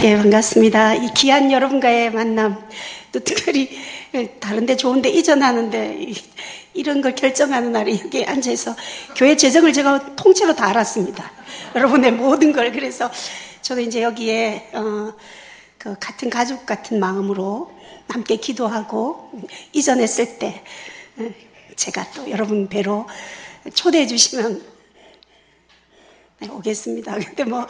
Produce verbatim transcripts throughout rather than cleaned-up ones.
예, 반갑습니다. 이 귀한 여러분과의 만남, 또 특별히 다른 데 좋은 데 이전하는데 이런 걸 결정하는 날에 여기 앉아서 교회 재정을 제가 통째로 다 알았습니다. 여러분의 모든 걸. 그래서 저도 이제 여기에 어, 그 같은 가족 같은 마음으로 함께 기도하고 이전했을 때 제가 또 여러분 뵈러 초대해 주시면 네, 오겠습니다. 근데 뭐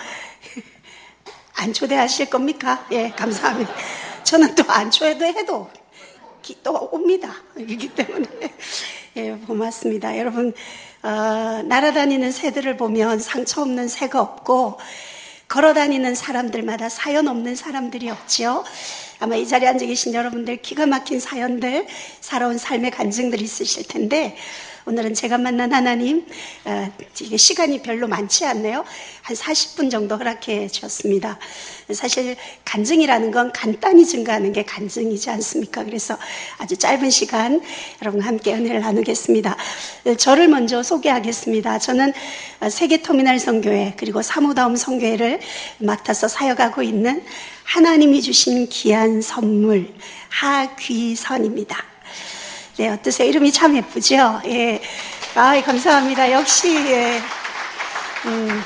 안 초대하실 겁니까? 예, 감사합니다. 저는 또 안 초대해도 또 옵니다. 그렇기 때문에 예, 고맙습니다. 여러분 어, 날아다니는 새들을 보면 상처 없는 새가 없고 걸어다니는 사람들마다 사연 없는 사람들이 없지요. 아마 이 자리에 앉아 계신 여러분들 기가 막힌 사연들, 살아온 삶의 간증들이 있으실 텐데 오늘은 제가 만난 하나님, 어, 이게 시간이 별로 많지 않네요. 한 사십 분 정도 허락해 주셨습니다. 사실 간증이라는 건 간단히 증가하는 게 간증이지 않습니까? 그래서 아주 짧은 시간 여러분과 함께 은혜를 나누겠습니다. 저를 먼저 소개하겠습니다. 저는 세계터미널 선교회 그리고 사모다움 선교회를 맡아서 사역하고 있는 하나님이 주신 귀한 선물 하귀선입니다. 네, 어떠세요? 이름이 참 예쁘죠? 예. 아, 감사합니다. 역시, 예. 음,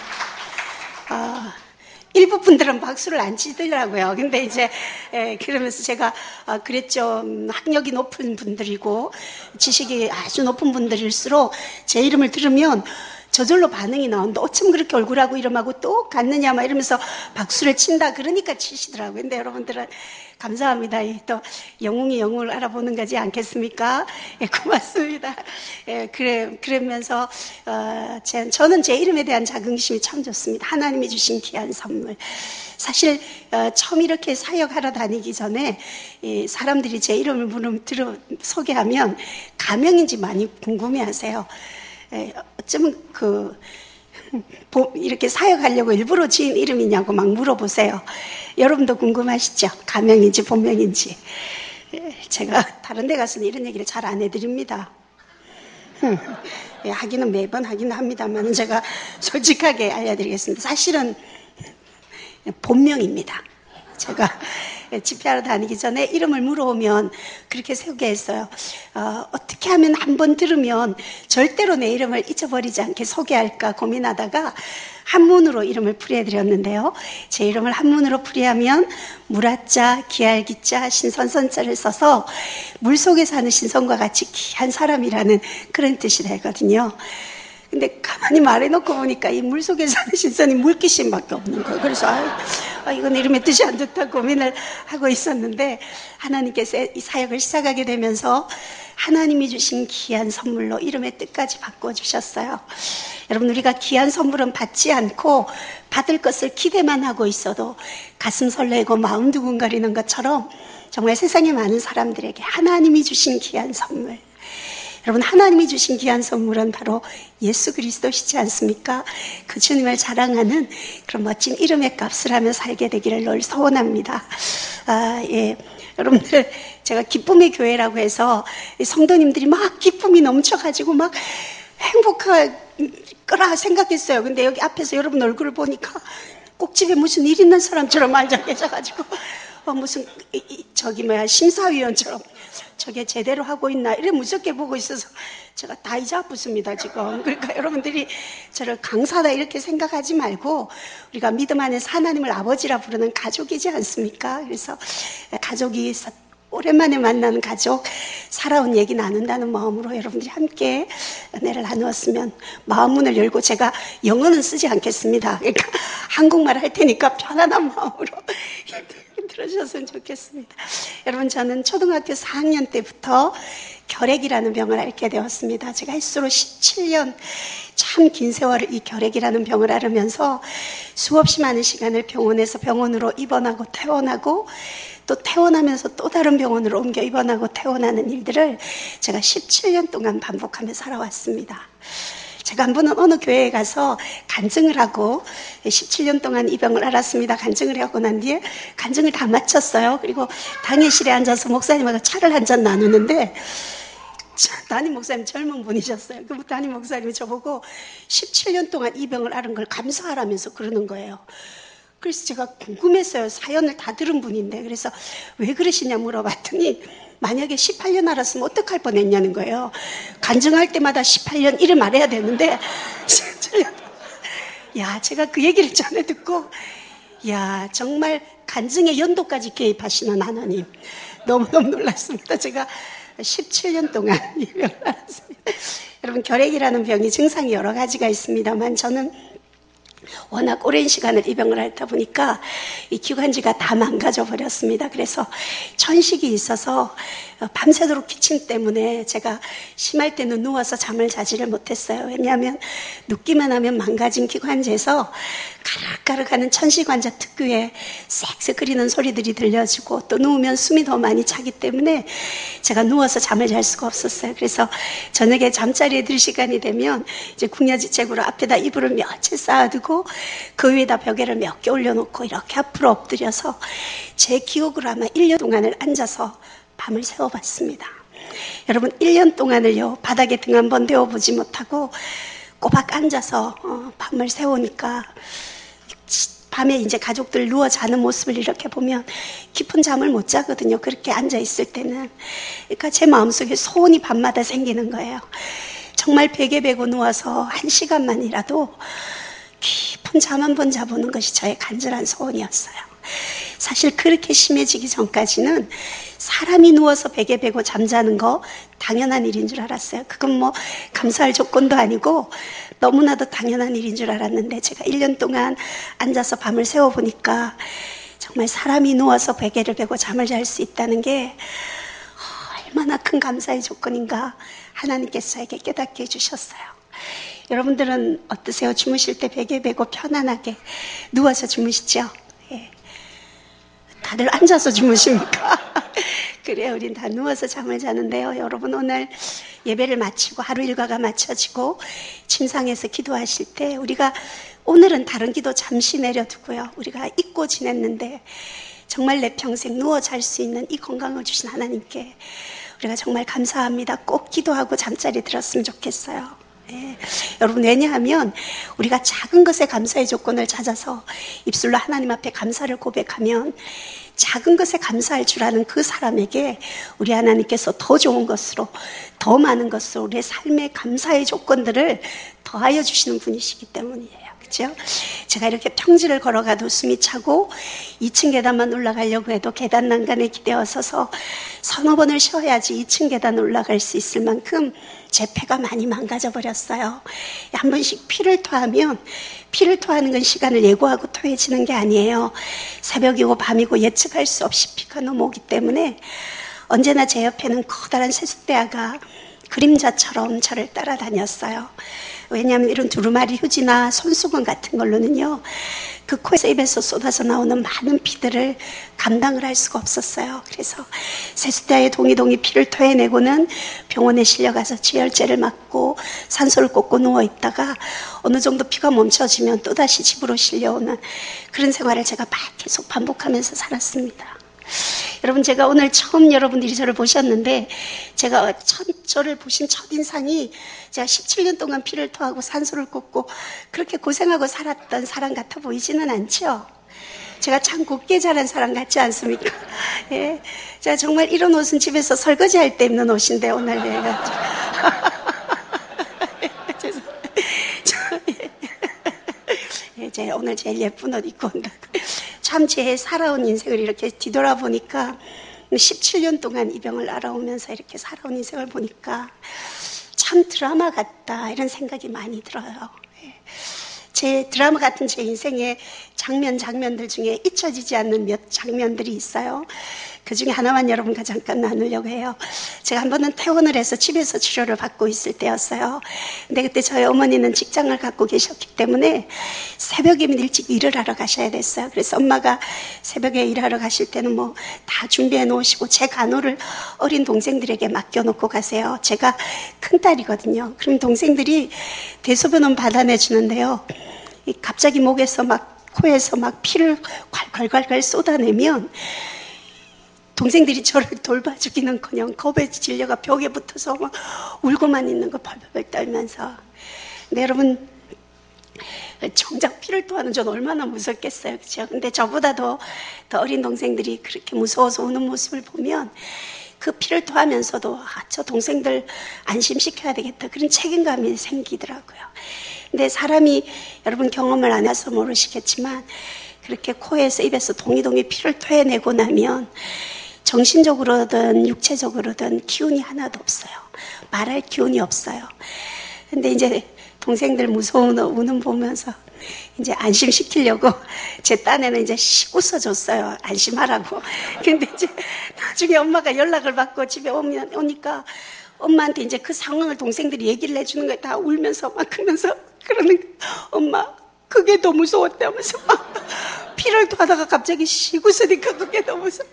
아, 일부 분들은 박수를 안 치더라고요. 근데 이제, 예, 그러면서 제가, 아, 그랬죠. 음, 학력이 높은 분들이고, 지식이 아주 높은 분들일수록 제 이름을 들으면 저절로 반응이 나온다. 어쩜 그렇게 얼굴하고 이름하고 똑같느냐, 막 이러면서 박수를 친다. 그러니까 치시더라고요. 근데 여러분들은 감사합니다. 또 영웅이 영웅을 알아보는 거지 않겠습니까? 예, 고맙습니다. 예, 그래, 그러면서, 어, 제, 저는 제 이름에 대한 자긍심이 참 좋습니다. 하나님이 주신 귀한 선물. 사실, 어, 처음 이렇게 사역하러 다니기 전에, 이 사람들이 제 이름을 물음, 들어, 소개하면 가명인지 많이 궁금해 하세요. 예, 어쩌면 그, 이렇게 사역하려고 일부러 지은 이름이냐고 막 물어보세요. 여러분도 궁금하시죠? 가명인지 본명인지. 제가 다른 데 가서는 이런 얘기를 잘 안 해드립니다. 하기는 매번 하긴 합니다만 제가 솔직하게 알려드리겠습니다. 사실은 본명입니다. 제가 집회하러 다니기 전에 이름을 물어오면 그렇게 소개했어요. 어, 어떻게 하면 한번 들으면 절대로 내 이름을 잊어버리지 않게 소개할까 고민하다가 한문으로 이름을 풀이해드렸는데요. 제 이름을 한문으로 풀이하면 무라자, 기알기자, 신선선자를 써서 물속에 사는 신선과 같이 귀한 사람이라는 그런 뜻이 되거든요. 근데 가만히 말해놓고 보니까 이 물속에 사는 신선이 물귀신밖에 없는 거예요. 그래서 아, 이건 이름의 뜻이 안 좋다 고민을 하고 있었는데 하나님께서 이 사역을 시작하게 되면서 하나님이 주신 귀한 선물로 이름의 뜻까지 바꿔주셨어요. 여러분 우리가 귀한 선물은 받지 않고 받을 것을 기대만 하고 있어도 가슴 설레고 마음 두근거리는 것처럼 정말 세상에 많은 사람들에게 하나님이 주신 귀한 선물, 여러분 하나님이 주신 귀한 선물은 바로 예수 그리스도시지 않습니까? 그 주님을 자랑하는 그런 멋진 이름의 값을 하며 살게 되기를 늘 소원합니다. 아, 예. 여러분들 제가 기쁨의 교회라고 해서 성도님들이 막 기쁨이 넘쳐가지고 막 행복할 거라 생각했어요. 근데 여기 앞에서 여러분 얼굴을 보니까 꼭 집에 무슨 일 있는 사람처럼 앉아 계셔가지고 어, 무슨 이, 이, 저기 뭐야 심사위원처럼 저게 제대로 하고 있나 이래 무섭게 보고 있어서 제가 다 이자 아프습니다 지금. 그러니까 여러분들이 저를 강사다 이렇게 생각하지 말고 우리가 믿음 안에서 하나님을 아버지라 부르는 가족이지 않습니까? 그래서 가족이 오랜만에 만나는 가족 살아온 얘기 나눈다는 마음으로 여러분들이 함께 은혜를 나누었으면 마음 문을 열고, 제가 영어는 쓰지 않겠습니다. 그러니까 한국말 할 테니까 편안한 마음으로 들어주셨으면 좋겠습니다. 여러분 저는 초등학교 사 학년 때부터 결핵이라는 병을 앓게 되었습니다. 제가 횟수로 십칠 년 참 긴 세월을 이 결핵이라는 병을 앓으면서 수없이 많은 시간을 병원에서 병원으로 입원하고 퇴원하고 또 퇴원하면서 또 다른 병원으로 옮겨 입원하고 퇴원하는 일들을 제가 십칠 년 동안 반복하며 살아왔습니다. 제가 한 번은 어느 교회에 가서 간증을 하고 십칠 년 동안 이 병을 앓았습니다. 간증을 하고 난 뒤에 간증을 다 마쳤어요. 그리고 당회실에 앉아서 목사님하고 차를 한 잔 나누는데 담임 목사님 젊은 분이셨어요. 그 담임 목사님이 저보고 십칠 년 동안 이 병을 앓은 걸 감사하라면서 그러는 거예요. 그래서 제가 궁금했어요. 사연을 다 들은 분인데. 그래서 왜 그러시냐 물어봤더니 만약에 십팔 년 알았으면 어떡할 뻔했냐는 거예요. 간증할 때마다 십팔 년 이를 말해야 되는데 십칠 년. 야, 제가 그 얘기를 전에 듣고 야, 정말 간증의 연도까지 개입하시는 하나님. 너무너무 놀랐습니다. 제가 십칠 년 동안 이 병을 앓았습니다. 여러분, 결핵이라는 병이 증상이 여러 가지가 있습니다만 저는 워낙 오랜 시간을 이 병을 앓다 보니까 이 기관지가 다 망가져 버렸습니다. 그래서 천식이 있어서 밤새도록 기침 때문에 제가 심할 때는 누워서 잠을 자지를 못했어요. 왜냐하면 눕기만 하면 망가진 기관지에서 가락가락하는 천식환자 특유의 쌕쌕 거리는 소리들이 들려지고 또 누우면 숨이 더 많이 차기 때문에 제가 누워서 잠을 잘 수가 없었어요. 그래서 저녁에 잠자리에 들 시간이 되면 이제 궁야지책으로 앞에다 이불을 몇 채 쌓아두고 그 위에다 벽에를 몇 개 올려놓고 이렇게 앞으로 엎드려서 제 기억으로 아마 일 년 동안을 앉아서 밤을 새워봤습니다. 여러분, 일 년 동안을요 바닥에 등 한번 대어보지 못하고 꼬박 앉아서 어, 밤을 새우니까 밤에 이제 가족들 누워 자는 모습을 이렇게 보면 깊은 잠을 못 자거든요. 그렇게 앉아 있을 때는. 그러니까 제 마음속에 소원이 밤마다 생기는 거예요. 정말 베개 베고 누워서 한 시간만이라도 깊은 잠 한 번 자보는 것이 저의 간절한 소원이었어요. 사실 그렇게 심해지기 전까지는 사람이 누워서 베개 베고 잠자는 거 당연한 일인 줄 알았어요. 그건 뭐 감사할 조건도 아니고 너무나도 당연한 일인 줄 알았는데 제가 일 년 동안 앉아서 밤을 새워보니까 정말 사람이 누워서 베개를 베고 잠을 잘 수 있다는 게 얼마나 큰 감사의 조건인가 하나님께서 저에게 깨닫게 해주셨어요. 여러분들은 어떠세요? 주무실 때 베개 베고 편안하게 누워서 주무시죠? 예. 다들 앉아서 주무십니까? 그래요. 우린 다 누워서 잠을 자는데요. 여러분, 오늘 예배를 마치고 하루 일과가 마쳐지고 침상에서 기도하실 때 우리가 오늘은 다른 기도 잠시 내려두고요. 우리가 잊고 지냈는데 정말 내 평생 누워 잘 수 있는 이 건강을 주신 하나님께 우리가 정말 감사합니다. 꼭 기도하고 잠자리 들었으면 좋겠어요. 예. 여러분, 왜냐하면 우리가 작은 것에 감사의 조건을 찾아서 입술로 하나님 앞에 감사를 고백하면 작은 것에 감사할 줄 아는 그 사람에게 우리 하나님께서 더 좋은 것으로 더 많은 것으로 우리의 삶의 감사의 조건들을 더하여 주시는 분이시기 때문이에요. 그렇죠? 제가 이렇게 평지를 걸어가도 숨이 차고 이 층 계단만 올라가려고 해도 계단 난간에 기대어 서서 서너 번을 쉬어야지 이 층 계단 올라갈 수 있을 만큼 제 폐가 많이 망가져 버렸어요. 한 번씩 피를 토하면 피를 토하는 건 시간을 예고하고 토해지는 게 아니에요. 새벽이고 밤이고 예측할 수 없이 피가 넘어오기 때문에 언제나 제 옆에는 커다란 세숫대야가 그림자처럼 저를 따라다녔어요. 왜냐하면 이런 두루마리 휴지나 손수건 같은 걸로는요 그 코에서 입에서 쏟아져 나오는 많은 피들을 감당을 할 수가 없었어요. 그래서 세숫대야에 동이동이 피를 토해내고는 병원에 실려가서 지혈제를 맞고 산소를 꽂고 누워있다가 어느 정도 피가 멈춰지면 또다시 집으로 실려오는 그런 생활을 제가 계속 반복하면서 살았습니다. 여러분, 제가 오늘 처음 여러분들이 저를 보셨는데 제가 첫, 저를 보신 첫인상이 제가 십칠 년 동안 피를 토하고 산소를 꽂고 그렇게 고생하고 살았던 사람 같아 보이지는 않죠? 제가 참 곱게 자란 사람 같지 않습니까? 예. 제가 정말 이런 옷은 집에서 설거지할 때 입는 옷인데 오늘 내가 예, 제가 오늘 제일 예쁜 옷 입고 온다. 참 제 살아온 인생을 이렇게 뒤돌아보니까 십칠 년 동안 이 병을 알아오면서 이렇게 살아온 인생을 보니까 참 드라마 같다 이런 생각이 많이 들어요. 제 드라마 같은 제 인생의 장면 장면들 중에 잊혀지지 않는 몇 장면들이 있어요. 그 중에 하나만 여러분과 잠깐 나누려고 해요. 제가 한 번은 퇴원을 해서 집에서 치료를 받고 있을 때였어요. 근데 그때 저희 어머니는 직장을 갖고 계셨기 때문에 새벽이면 일찍 일을 하러 가셔야 됐어요. 그래서 엄마가 새벽에 일하러 가실 때는 뭐 다 준비해 놓으시고 제 간호를 어린 동생들에게 맡겨놓고 가세요. 제가 큰딸이거든요. 그럼 동생들이 대소변은 받아내 주는데요. 갑자기 목에서 막 코에서 막 피를 콸콸콸콸 쏟아내면 동생들이 저를 돌봐주기는커녕 겁에 질려가 벽에 붙어서 막 울고만 있는 거 벌벌벌 떨면서. 근데 여러분, 정작 피를 토하는 전 얼마나 무섭겠어요. 그죠? 근데 저보다도 더 어린 동생들이 그렇게 무서워서 우는 모습을 보면 그 피를 토하면서도 아, 저 동생들 안심시켜야 되겠다. 그런 책임감이 생기더라고요. 근데 사람이 여러분 경험을 안 해서 모르시겠지만 그렇게 코에서 입에서 동이동이 피를 토해내고 나면 정신적으로든 육체적으로든 기운이 하나도 없어요. 말할 기운이 없어요. 근데 이제 동생들 무서운 우는 보면서 이제 안심시키려고 제 딴에는 이제 웃어줬어요. 안심하라고. 근데 이제 나중에 엄마가 연락을 받고 집에 오면, 오니까 엄마한테 이제 그 상황을 동생들이 얘기를 해주는 거예요. 다 울면서 막 그러면서 그러는 엄마 그게 더 무서웠다면서 막 피를 토하다가 갑자기 씩 웃으니까 그게 더 무서웠다.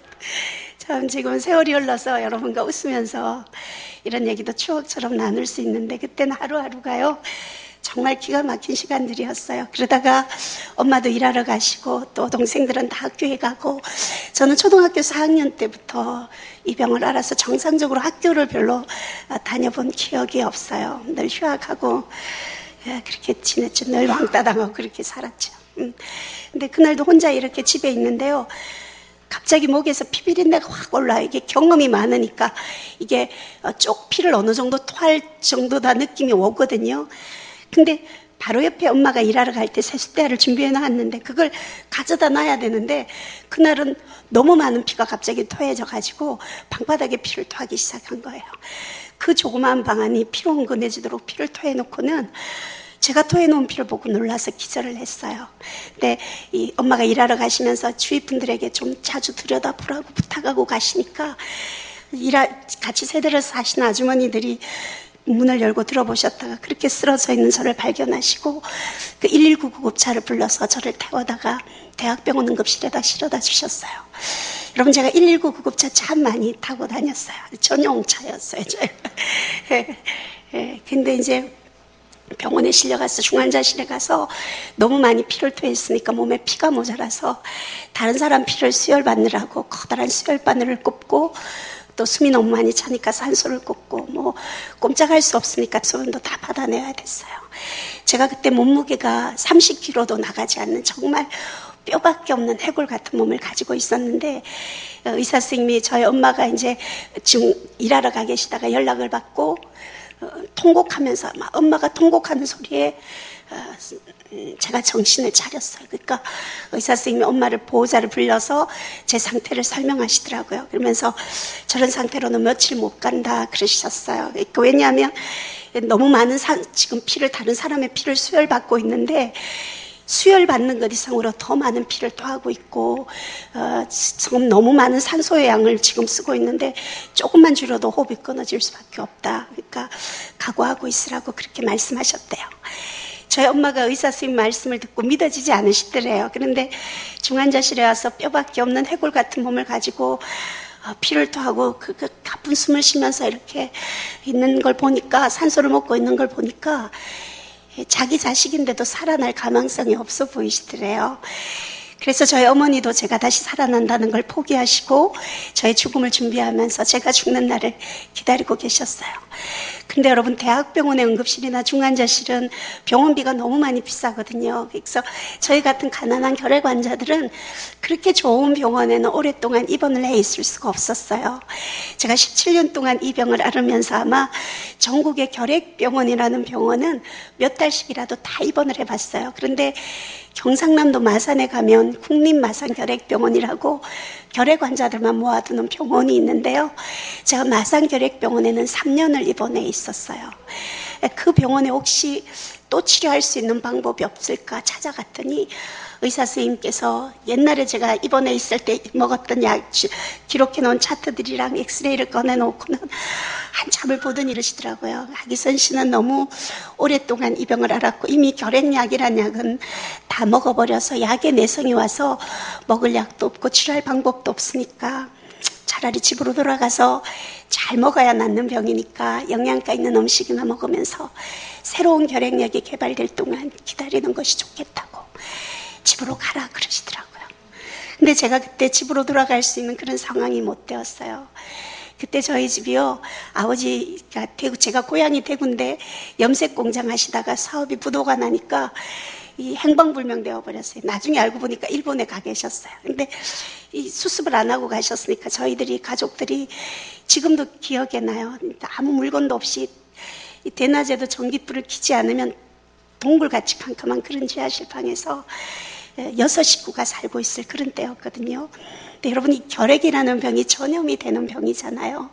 참 지금 세월이 흘러서 여러분과 웃으면서 이런 얘기도 추억처럼 나눌 수 있는데 그때는 하루하루가요. 정말 기가 막힌 시간들이었어요. 그러다가 엄마도 일하러 가시고 또 동생들은 다 학교에 가고 저는 초등학교 사 학년 때부터 이 병을 알아서 정상적으로 학교를 별로 다녀본 기억이 없어요. 늘 휴학하고 그렇게 지냈죠. 늘 왕따 당하고 그렇게 살았죠. 근데 그날도 혼자 이렇게 집에 있는데요. 갑자기 목에서 피비린내가 확 올라요. 이게 경험이 많으니까 이게 쪽 피를 어느 정도 토할 정도 다 느낌이 오거든요. 근데 바로 옆에 엄마가 일하러 갈 때 세숫대야를 준비해 놨는데 그걸 가져다 놔야 되는데 그날은 너무 많은 피가 갑자기 토해져 가지고 방바닥에 피를 토하기 시작한 거예요. 그 조그마한 방 안이 피로 흥건해지도록 피를 토해 놓고는 제가 토해놓은 피를 보고 놀라서 기절을 했어요. 근데 이 엄마가 일하러 가시면서 주위 분들에게 좀 자주 들여다보라고 부탁하고 가시니까 일하, 같이 세대를 사신 아주머니들이 문을 열고 들어보셨다가 그렇게 쓰러져 있는 저를 발견하시고 그 일일구 구급차를 불러서 저를 태워다가 대학병원 응급실에다 실어다 주셨어요. 여러분 제가 일일구 구급차 참 많이 타고 다녔어요. 전용차였어요. 예, 예, 근데 이제 병원에 실려가서 중환자실에 가서 너무 많이 피를 토했으니까 몸에 피가 모자라서 다른 사람 피를 수혈받느라고 커다란 수혈바늘을 꼽고 또 숨이 너무 많이 차니까 산소를 꽂고 뭐 꼼짝할 수 없으니까 소변도 다 받아내야 됐어요. 제가 그때 몸무게가 삼십 킬로그램도 나가지 않는 정말 뼈밖에 없는 해골 같은 몸을 가지고 있었는데 의사 선생님이 저희 엄마가 이제 지금 일하러 가 계시다가 연락을 받고 어, 통곡하면서 막 엄마가 통곡하는 소리에 어, 제가 정신을 차렸어요. 그러니까 의사 선생님이 엄마를 보호자를 불러서 제 상태를 설명하시더라고요. 그러면서 저런 상태로는 며칠 못 간다 그러셨어요. 그러니까 왜냐하면 너무 많은 사, 지금 피를 다른 사람의 피를 수혈받고 있는데 수혈받는 것 이상으로 더 많은 피를 토하고 있고 어, 지금 너무 많은 산소의 양을 지금 쓰고 있는데 조금만 줄여도 호흡이 끊어질 수밖에 없다. 그러니까 각오하고 있으라고 그렇게 말씀하셨대요. 저희 엄마가 의사 선생님 말씀을 듣고 믿어지지 않으시더래요. 그런데 중환자실에 와서 뼈밖에 없는 해골 같은 몸을 가지고 피를 토하고 그, 그 가쁜 숨을 쉬면서 이렇게 있는 걸 보니까 산소를 먹고 있는 걸 보니까 자기 자식인데도 살아날 가망성이 없어 보이시더래요. 그래서 저희 어머니도 제가 다시 살아난다는 걸 포기하시고 저의 죽음을 준비하면서 제가 죽는 날을 기다리고 계셨어요. 근데 여러분 대학병원의 응급실이나 중환자실은 병원비가 너무 많이 비싸거든요. 그래서 저희 같은 가난한 결핵 환자들은 그렇게 좋은 병원에는 오랫동안 입원을 해 있을 수가 없었어요. 제가 십칠 년 동안 이 병을 앓으면서 아마 전국의 결핵병원이라는 병원은 몇 달씩이라도 다 입원을 해봤어요. 그런데 경상남도 마산에 가면 국립마산결핵병원이라고 결핵 환자들만 모아두는 병원이 있는데요. 제가 마산결핵병원에는 삼 년을 입원해 있었어요. 그 병원에 혹시 또 치료할 수 있는 방법이 없을까 찾아갔더니 의사 선생님께서 옛날에 제가 입원해 있을 때 먹었던 약 기록해 놓은 차트들이랑 엑스레이를 꺼내놓고는 한참을 보더니 이러시더라고요. 하기선 씨는 너무 오랫동안 이 병을 앓았고 이미 결핵약이란 약은 다 먹어버려서 약에 내성이 와서 먹을 약도 없고 치료할 방법도 없으니까 차라리 집으로 돌아가서 잘 먹어야 낫는 병이니까 영양가 있는 음식이나 먹으면서 새로운 결핵약이 개발될 동안 기다리는 것이 좋겠다고 집으로 가라 그러시더라고요. 근데 제가 그때 집으로 돌아갈 수 있는 그런 상황이 못 되었어요. 그때 저희 집이요, 아버지가 대구, 제가 고향이 대구인데 염색 공장 하시다가 사업이 부도가 나니까 이 행방불명 되어 버렸어요. 나중에 알고 보니까 일본에 가 계셨어요. 근데 이 수습을 안 하고 가셨으니까 저희들이 가족들이 지금도 기억에 나요. 아무 물건도 없이 이 대낮에도 전기불을 켜지 않으면 동굴같이 캄캄한 그런 지하실 방에서 여섯 식구가 살고 있을 그런 때였거든요. 근데 여러분, 이 결핵이라는 병이 전염이 되는 병이잖아요.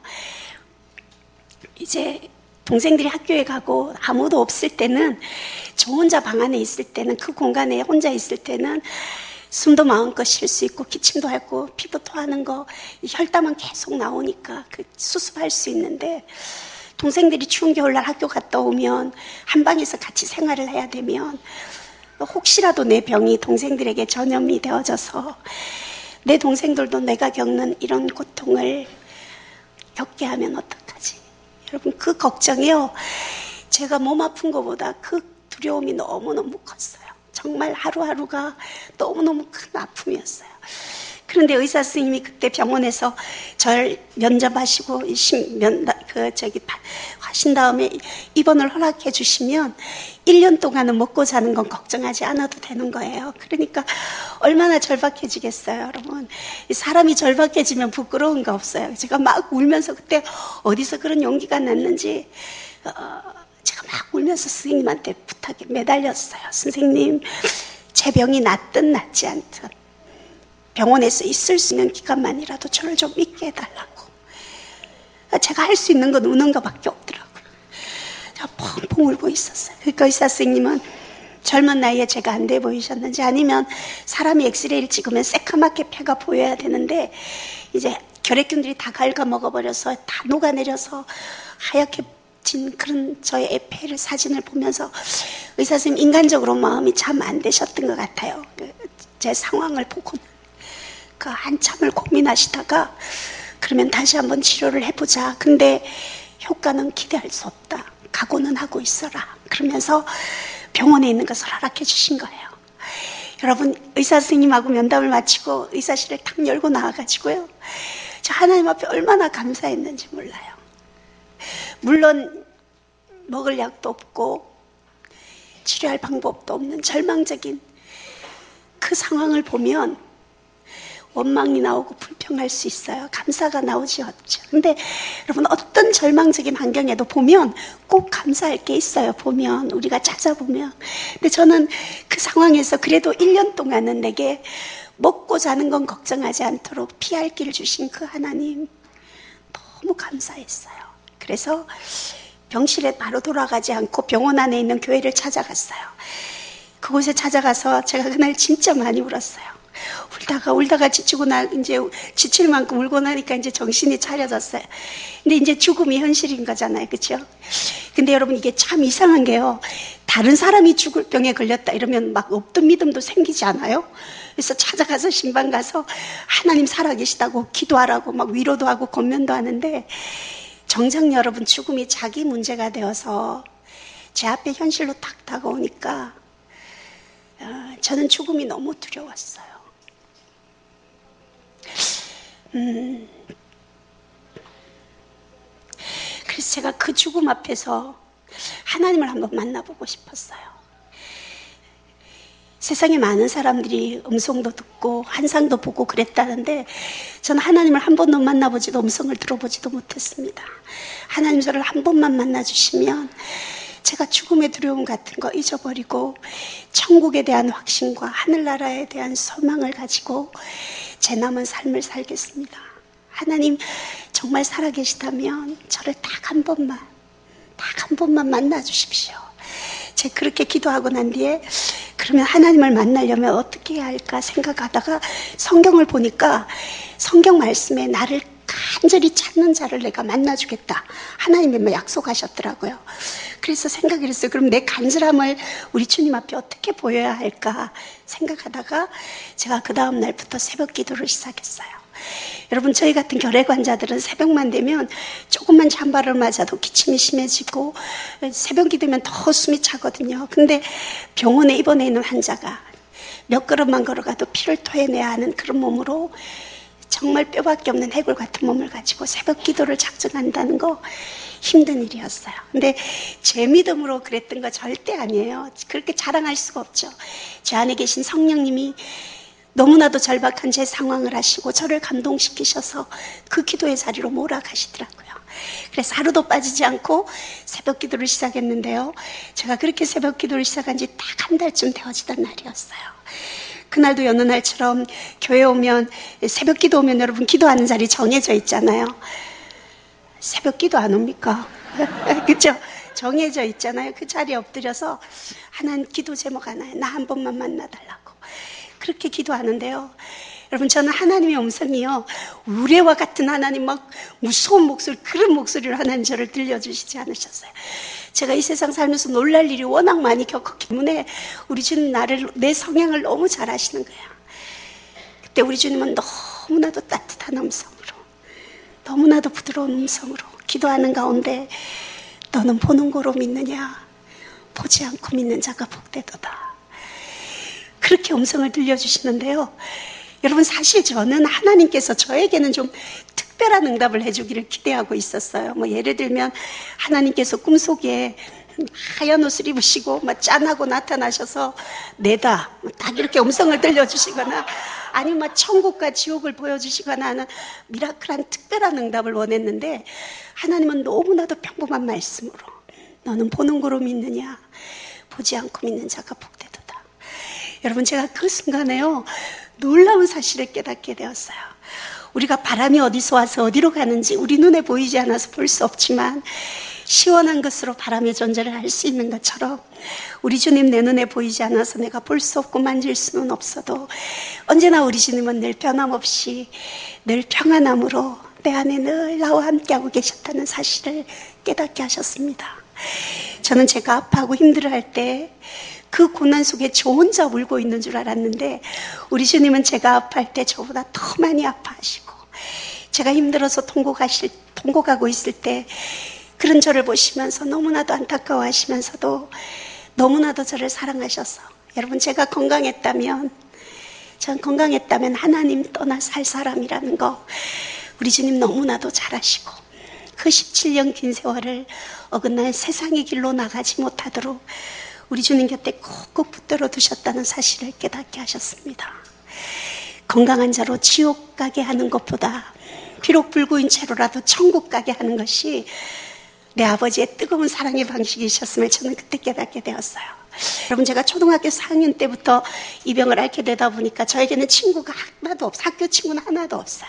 이제 동생들이 학교에 가고 아무도 없을 때는, 저 혼자 방 안에 있을 때는, 그 공간에 혼자 있을 때는 숨도 마음껏 쉴 수 있고 기침도 하고 피부 토하는 거, 혈담은 계속 나오니까 그 수습할 수 있는데, 동생들이 추운 겨울날 학교 갔다 오면 한 방에서 같이 생활을 해야 되면 혹시라도 내 병이 동생들에게 전염이 되어져서 내 동생들도 내가 겪는 이런 고통을 겪게 하면 어떡하지? 여러분, 그 걱정이요, 제가 몸 아픈 것보다 그 두려움이 너무너무 컸어요. 정말 하루하루가 너무너무 큰 아픔이었어요. 그런데 의사 선생님이 그때 병원에서 절 면접하시고 면, 그 저기 하신 다음에 입원을 허락해 주시면 일 년 동안은 먹고 자는 건 걱정하지 않아도 되는 거예요. 그러니까 얼마나 절박해지겠어요, 여러분. 사람이 절박해지면 부끄러운 거 없어요. 제가 막 울면서, 그때 어디서 그런 용기가 났는지 어, 제가 막 울면서 선생님한테 부탁에 매달렸어요. 선생님, 제 병이 낫든 낫지 않든 병원에서 있을 수 있는 기간만이라도 저를 좀 있게 해달라고. 제가 할 수 있는 건 우는 것밖에 없더라고요. 제가 펑펑 울고 있었어요. 그러니까 의사 선생님은 젊은 나이에 제가 안 돼 보이셨는지, 아니면 사람이 엑스레이를 찍으면 새까맣게 폐가 보여야 되는데 이제 결핵균들이 다 갉아먹어버려서 다 녹아내려서 하얗게 진 그런 저의 폐를 사진을 보면서 의사 선생님 인간적으로 마음이 참 안 되셨던 것 같아요. 제 상황을 보고 그 한참을 고민하시다가, 그러면 다시 한번 치료를 해보자. 근데 효과는 기대할 수 없다. 각오는 하고 있어라. 그러면서 병원에 있는 것을 허락해 주신 거예요. 여러분, 의사 선생님하고 면담을 마치고 의사실을 탁 열고 나와가지고요, 저 하나님 앞에 얼마나 감사했는지 몰라요. 물론 먹을 약도 없고 치료할 방법도 없는 절망적인 그 상황을 보면 원망이 나오고 불평할 수 있어요. 감사가 나오지 않죠. 근데 여러분, 어떤 절망적인 환경에도 보면 꼭 감사할 게 있어요. 보면, 우리가 찾아보면. 근데 저는 그 상황에서 그래도 일 년 동안은 내게 먹고 자는 건 걱정하지 않도록 피할 길을 주신 그 하나님, 너무 감사했어요. 그래서 병실에 바로 돌아가지 않고 병원 안에 있는 교회를 찾아갔어요. 그곳에 찾아가서 제가 그날 진짜 많이 울었어요. 울다가 울다가 지치고 나 이제 지칠 만큼 울고 나니까 이제 정신이 차려졌어요. 근데 이제 죽음이 현실인 거잖아요, 그렇죠? 근데 여러분, 이게 참 이상한 게요, 다른 사람이 죽을 병에 걸렸다 이러면 막 없던 믿음도 생기지 않아요? 그래서 찾아가서 신방 가서 하나님 살아계시다고 기도하라고 막 위로도 하고 권면도 하는데, 정작 여러분, 죽음이 자기 문제가 되어서 제 앞에 현실로 탁 다가오니까 어, 저는 죽음이 너무 두려웠어요. 음, 그래서 제가 그 죽음 앞에서 하나님을 한번 만나보고 싶었어요. 세상에 많은 사람들이 음성도 듣고 환상도 보고 그랬다는데, 저는 하나님을 한 번도 만나보지도 음성을 들어보지도 못했습니다. 하나님 저를 한 번만 만나주시면 제가 죽음의 두려움 같은 거 잊어버리고 천국에 대한 확신과 하늘나라에 대한 소망을 가지고 제 남은 삶을 살겠습니다. 하나님 정말 살아계시다면 저를 딱 한 번만, 딱 한 번만 만나주십시오. 제가 그렇게 기도하고 난 뒤에, 그러면 하나님을 만나려면 어떻게 해야 할까 생각하다가 성경을 보니까 성경 말씀에 나를 간절히 찾는 자를 내가 만나주겠다, 하나님이 약속하셨더라고요. 그래서 생각을 했어요. 그럼 내 간절함을 우리 주님 앞에 어떻게 보여야 할까 생각하다가 제가 그 다음 날부터 새벽 기도를 시작했어요. 여러분, 저희 같은 결핵 환자들은 새벽만 되면 조금만 찬바람을 맞아도 기침이 심해지고 새벽 기도면 더 숨이 차거든요. 근데 병원에 입원해 있는 환자가 몇 걸음만 걸어가도 피를 토해내야 하는 그런 몸으로 정말 뼈밖에 없는 해골 같은 몸을 가지고 새벽 기도를 작정한다는 거 힘든 일이었어요. 근데 제 믿음으로 그랬던 거 절대 아니에요. 그렇게 자랑할 수가 없죠. 제 안에 계신 성령님이 너무나도 절박한 제 상황을 아시고 저를 감동시키셔서 그 기도의 자리로 몰아가시더라고요. 그래서 하루도 빠지지 않고 새벽 기도를 시작했는데요. 제가 그렇게 새벽 기도를 시작한 지 딱 한 달쯤 되어지던 날이었어요. 그날도 여느 날처럼 교회 오면, 새벽 기도 오면 여러분 기도하는 자리 정해져 있잖아요. 새벽 기도 안 옵니까? 그렇죠? 정해져 있잖아요. 그 자리에 엎드려서 하나님 기도 제목 하나에 나 한 번만 만나달라고 그렇게 기도하는데요. 여러분, 저는 하나님의 음성이요, 우레와 같은 하나님, 막 무서운 목소리, 그런 목소리를 하나님 저를 들려주시지 않으셨어요. 제가 이 세상 살면서 놀랄 일이 워낙 많이 겪었기 때문에 우리 주님 나를, 내 성향을 너무 잘 아시는 거예요. 그때 우리 주님은 너무나도 따뜻한 음성으로, 너무나도 부드러운 음성으로 기도하는 가운데 너는 보는 거로 믿느냐? 보지 않고 믿는 자가 복되도다. 그렇게 음성을 들려주시는데요. 여러분, 사실 저는 하나님께서 저에게는 좀 특별한 응답을 해주기를 기대하고 있었어요. 뭐 예를 들면 하나님께서 꿈속에 하얀 옷을 입으시고 막 짠하고 나타나셔서 내다 딱 이렇게 음성을 들려주시거나, 아니면 막 천국과 지옥을 보여주시거나 하는 미라클한 특별한 응답을 원했는데, 하나님은 너무나도 평범한 말씀으로 너는 보는 거로 믿느냐? 보지 않고 믿는 자가 복되도다. 여러분, 제가 그 순간에요, 놀라운 사실을 깨닫게 되었어요. 우리가 바람이 어디서 와서 어디로 가는지 우리 눈에 보이지 않아서 볼 수 없지만 시원한 것으로 바람의 존재를 알 수 있는 것처럼 우리 주님 내 눈에 보이지 않아서 내가 볼 수 없고 만질 수는 없어도 언제나 우리 주님은 늘 변함없이 늘 평안함으로 내 안에 늘 나와 함께하고 계셨다는 사실을 깨닫게 하셨습니다. 저는 제가 아파하고 힘들어할 때 그 고난 속에 저 혼자 울고 있는 줄 알았는데, 우리 주님은 제가 아파할 때 저보다 더 많이 아파하시고, 제가 힘들어서 통곡하실, 통곡하고 있을 때 그런 저를 보시면서 너무나도 안타까워하시면서도 너무나도 저를 사랑하셔서, 여러분, 제가 건강했다면, 전 건강했다면 하나님 떠나 살 사람이라는 거 우리 주님 너무나도 잘 아시고, 그 십칠 년 긴 세월을 어긋난 세상의 길로 나가지 못하도록 우리 주님 곁에 콕콕 붙들어 두셨다는 사실을 깨닫게 하셨습니다. 건강한 자로 지옥 가게 하는 것보다 비록 불구인 채로라도 천국 가게 하는 것이 내 아버지의 뜨거운 사랑의 방식이셨음을 저는 그때 깨닫게 되었어요. 여러분, 제가 초등학교 사 학년 때부터 이 병을 앓게 되다 보니까 저에게는 친구가 하나도 없어요. 학교 친구는 하나도 없어요.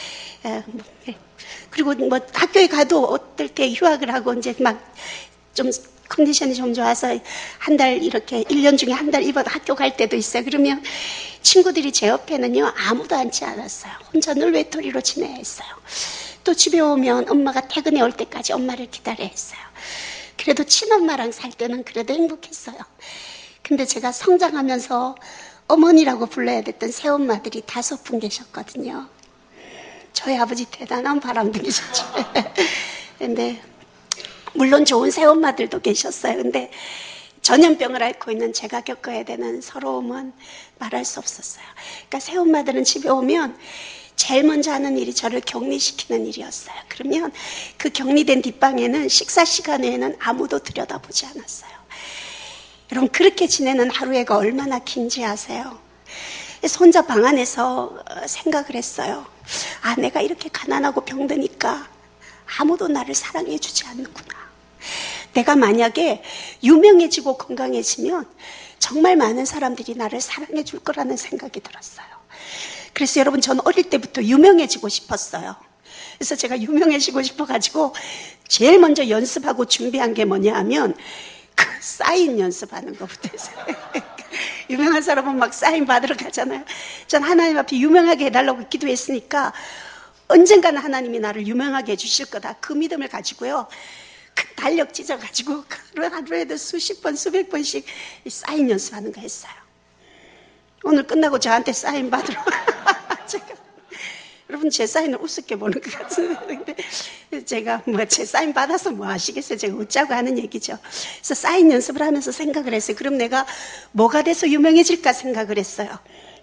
그리고 뭐 학교에 가도 어떨 때 휴학을 하고 이제 막 좀 컨디션이 좀 좋아서 한 달 이렇게 일 년 중에 한 달 입어도 학교 갈 때도 있어요. 그러면 친구들이 제 옆에는요 아무도 앉지 않았어요. 혼자 늘 외톨이로 지내야 했어요. 또 집에 오면 엄마가 퇴근해 올 때까지 엄마를 기다려야 했어요. 그래도 친엄마랑 살 때는 그래도 행복했어요. 근데 제가 성장하면서 어머니라고 불러야 됐던 새엄마들이 다섯 분 계셨거든요. 저희 아버지 대단한 바람둥이셨죠. 근데 물론 좋은 새엄마들도 계셨어요. 근데 전염병을 앓고 있는 제가 겪어야 되는 서러움은 말할 수 없었어요. 그러니까 새엄마들은 집에 오면 제일 먼저 하는 일이 저를 격리시키는 일이었어요. 그러면 그 격리된 뒷방에는 식사 시간에는 아무도 들여다보지 않았어요. 여러분, 그렇게 지내는 하루에가 얼마나 긴지 아세요? 그래서 혼자 방 안에서 생각을 했어요. 아, 내가 이렇게 가난하고 병드니까 아무도 나를 사랑해 주지 않는구나. 내가 만약에 유명해지고 건강해지면 정말 많은 사람들이 나를 사랑해 줄 거라는 생각이 들었어요. 그래서 여러분, 저는 어릴 때부터 유명해지고 싶었어요. 그래서 제가 유명해지고 싶어가지고 제일 먼저 연습하고 준비한 게 뭐냐 하면 그 사인 연습하는 것부터 했어요. 유명한 사람은 막 사인 받으러 가잖아요. 전 하나님 앞에 유명하게 해달라고 기도했으니까 언젠가는 하나님이 나를 유명하게 해주실 거다. 그 믿음을 가지고요. 그 달력 찢어가지고 하루에도 수십 번, 수백 번씩 사인 연습하는 거 했어요. 오늘 끝나고 저한테 사인 받으러 제가 여러분, 제 사인을 우습게 보는 것 같은데 제가 뭐 제 사인 받아서 뭐 하시겠어요? 제가 웃자고 하는 얘기죠. 그래서 사인 연습을 하면서 생각을 했어요. 그럼 내가 뭐가 돼서 유명해질까 생각을 했어요.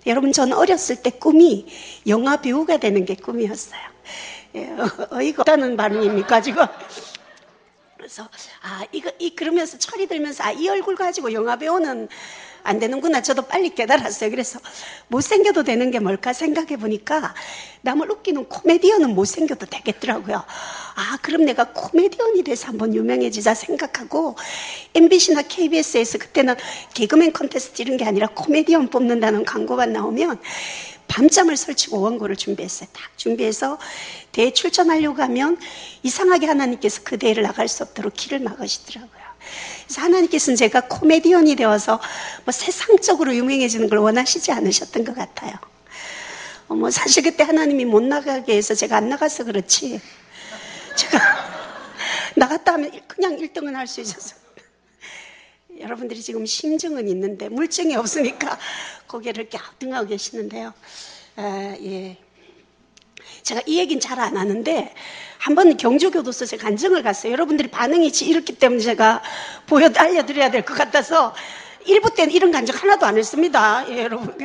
여러분, 저는 어렸을 때 꿈이 영화 배우가 되는 게 꿈이었어요. 예, 어이가 없다는 반응입니까, 지금? 그래서, 아, 이거, 이, 그러면서 철이 들면서, 아, 이 얼굴 가지고 영화 배우는 안 되는구나. 저도 빨리 깨달았어요. 그래서 못생겨도 되는 게 뭘까 생각해 보니까 남을 웃기는 코미디언은 못생겨도 되겠더라고요. 아, 그럼 내가 코미디언이 돼서 한번 유명해지자 생각하고 엠비씨나 케이비에스에서 그때는 개그맨 콘테스트 이런 게 아니라 코미디언 뽑는다는 광고가 나오면 밤잠을 설치고 원고를 준비했어요. 딱 준비해서 대회 출전하려고 하면 이상하게 하나님께서 그 대회를 나갈 수 없도록 길을 막으시더라고요. 그래서 하나님께서는 제가 코미디언이 되어서 뭐 세상적으로 유명해지는 걸 원하시지 않으셨던 것 같아요. 어, 뭐 사실 그때 하나님이 못 나가게 해서 제가 안 나가서 그렇지, 제가 나갔다 하면 그냥 일 등은 할 수 있었어요. 여러분들이 지금 심증은 있는데 물증이 없으니까 고개를 갸우뚱하고 계시는데요. 아, 예. 제가 이 얘기는 잘 안 하는데 한 번 경주교도소에 간증을 갔어요. 여러분들이 반응이 이렇기 때문에 제가 보여 알려드려야 될 것 같아서 일부 때는 이런 간증 하나도 안 했습니다. 예, 여러분.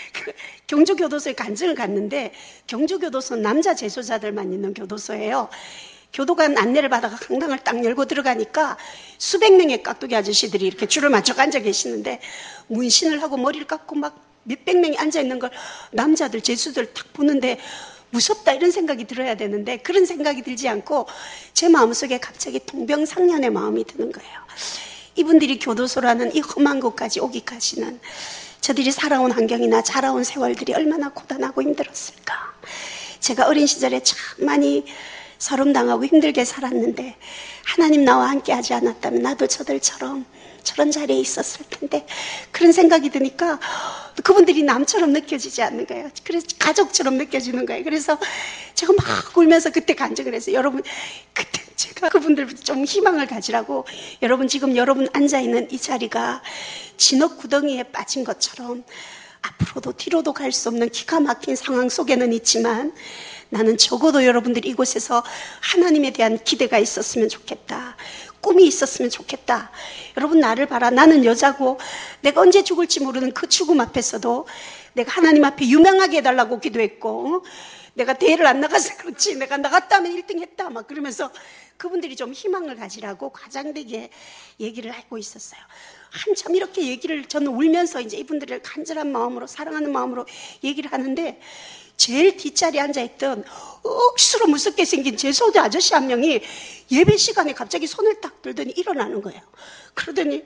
경주교도소에 간증을 갔는데 경주교도소는 남자 재소자들만 있는 교도소예요. 교도관 안내를 받아가 강당을 딱 열고 들어가니까 수백 명의 깍두기 아저씨들이 이렇게 줄을 맞춰 앉아 계시는데 문신을 하고 머리를 깎고 막 몇백 명이 앉아 있는 걸 남자들 재수들 딱 보는데 무섭다 이런 생각이 들어야 되는데 그런 생각이 들지 않고 제 마음속에 갑자기 동병상련의 마음이 드는 거예요. 이분들이 교도소라는 이 험한 곳까지 오기까지는 저들이 살아온 환경이나 자라온 세월들이 얼마나 고단하고 힘들었을까. 제가 어린 시절에 참 많이 서름당하고 힘들게 살았는데 하나님 나와 함께 하지 않았다면 나도 저들처럼 저런 자리에 있었을 텐데 그런 생각이 드니까 그분들이 남처럼 느껴지지 않는 거예요. 그래서 가족처럼 느껴지는 거예요. 그래서 제가 막 울면서 그때 간증을 했어요. 여러분, 그때 제가 그분들 좀 희망을 가지라고, 여러분 지금 여러분 앉아있는 이 자리가 진흙 구덩이에 빠진 것처럼 앞으로도 뒤로도 갈 수 없는 기가 막힌 상황 속에는 있지만 나는 적어도 여러분들이 이곳에서 하나님에 대한 기대가 있었으면 좋겠다. 꿈이 있었으면 좋겠다. 여러분 나를 봐라. 나는 여자고 내가 언제 죽을지 모르는 그 죽음 앞에서도 내가 하나님 앞에 유명하게 해달라고 기도했고, 내가 대회를 안 나가서 그렇지 내가 나갔다면 일 등 했다 막 그러면서 그분들이 좀 희망을 가지라고 과장되게 얘기를 하고 있었어요. 한참 이렇게 얘기를 저는 울면서 이제 이분들을 간절한 마음으로 사랑하는 마음으로 얘기를 하는데 제일 뒷자리에 앉아있던 억수로 무섭게 생긴 재소대 아저씨 한 명이 예배 시간에 갑자기 손을 딱 들더니 일어나는 거예요. 그러더니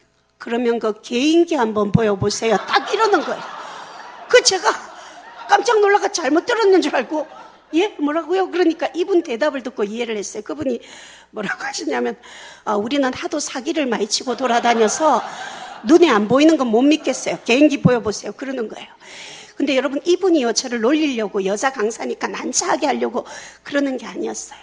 그러면 그 개인기 한번 보여보세요. 딱 이러는 거예요. 그 제가 깜짝 놀라가 잘못 들었는 줄 알고 예? 뭐라고요? 그러니까 이분 대답을 듣고 이해를 했어요. 그분이 뭐라고 하시냐면 아, 우리는 하도 사기를 많이 치고 돌아다녀서 눈에 안 보이는 건 못 믿겠어요. 개인기 보여보세요. 그러는 거예요. 근데 여러분 이분이요 저를 놀리려고 여자 강사니까 난처하게 하려고 그러는 게 아니었어요.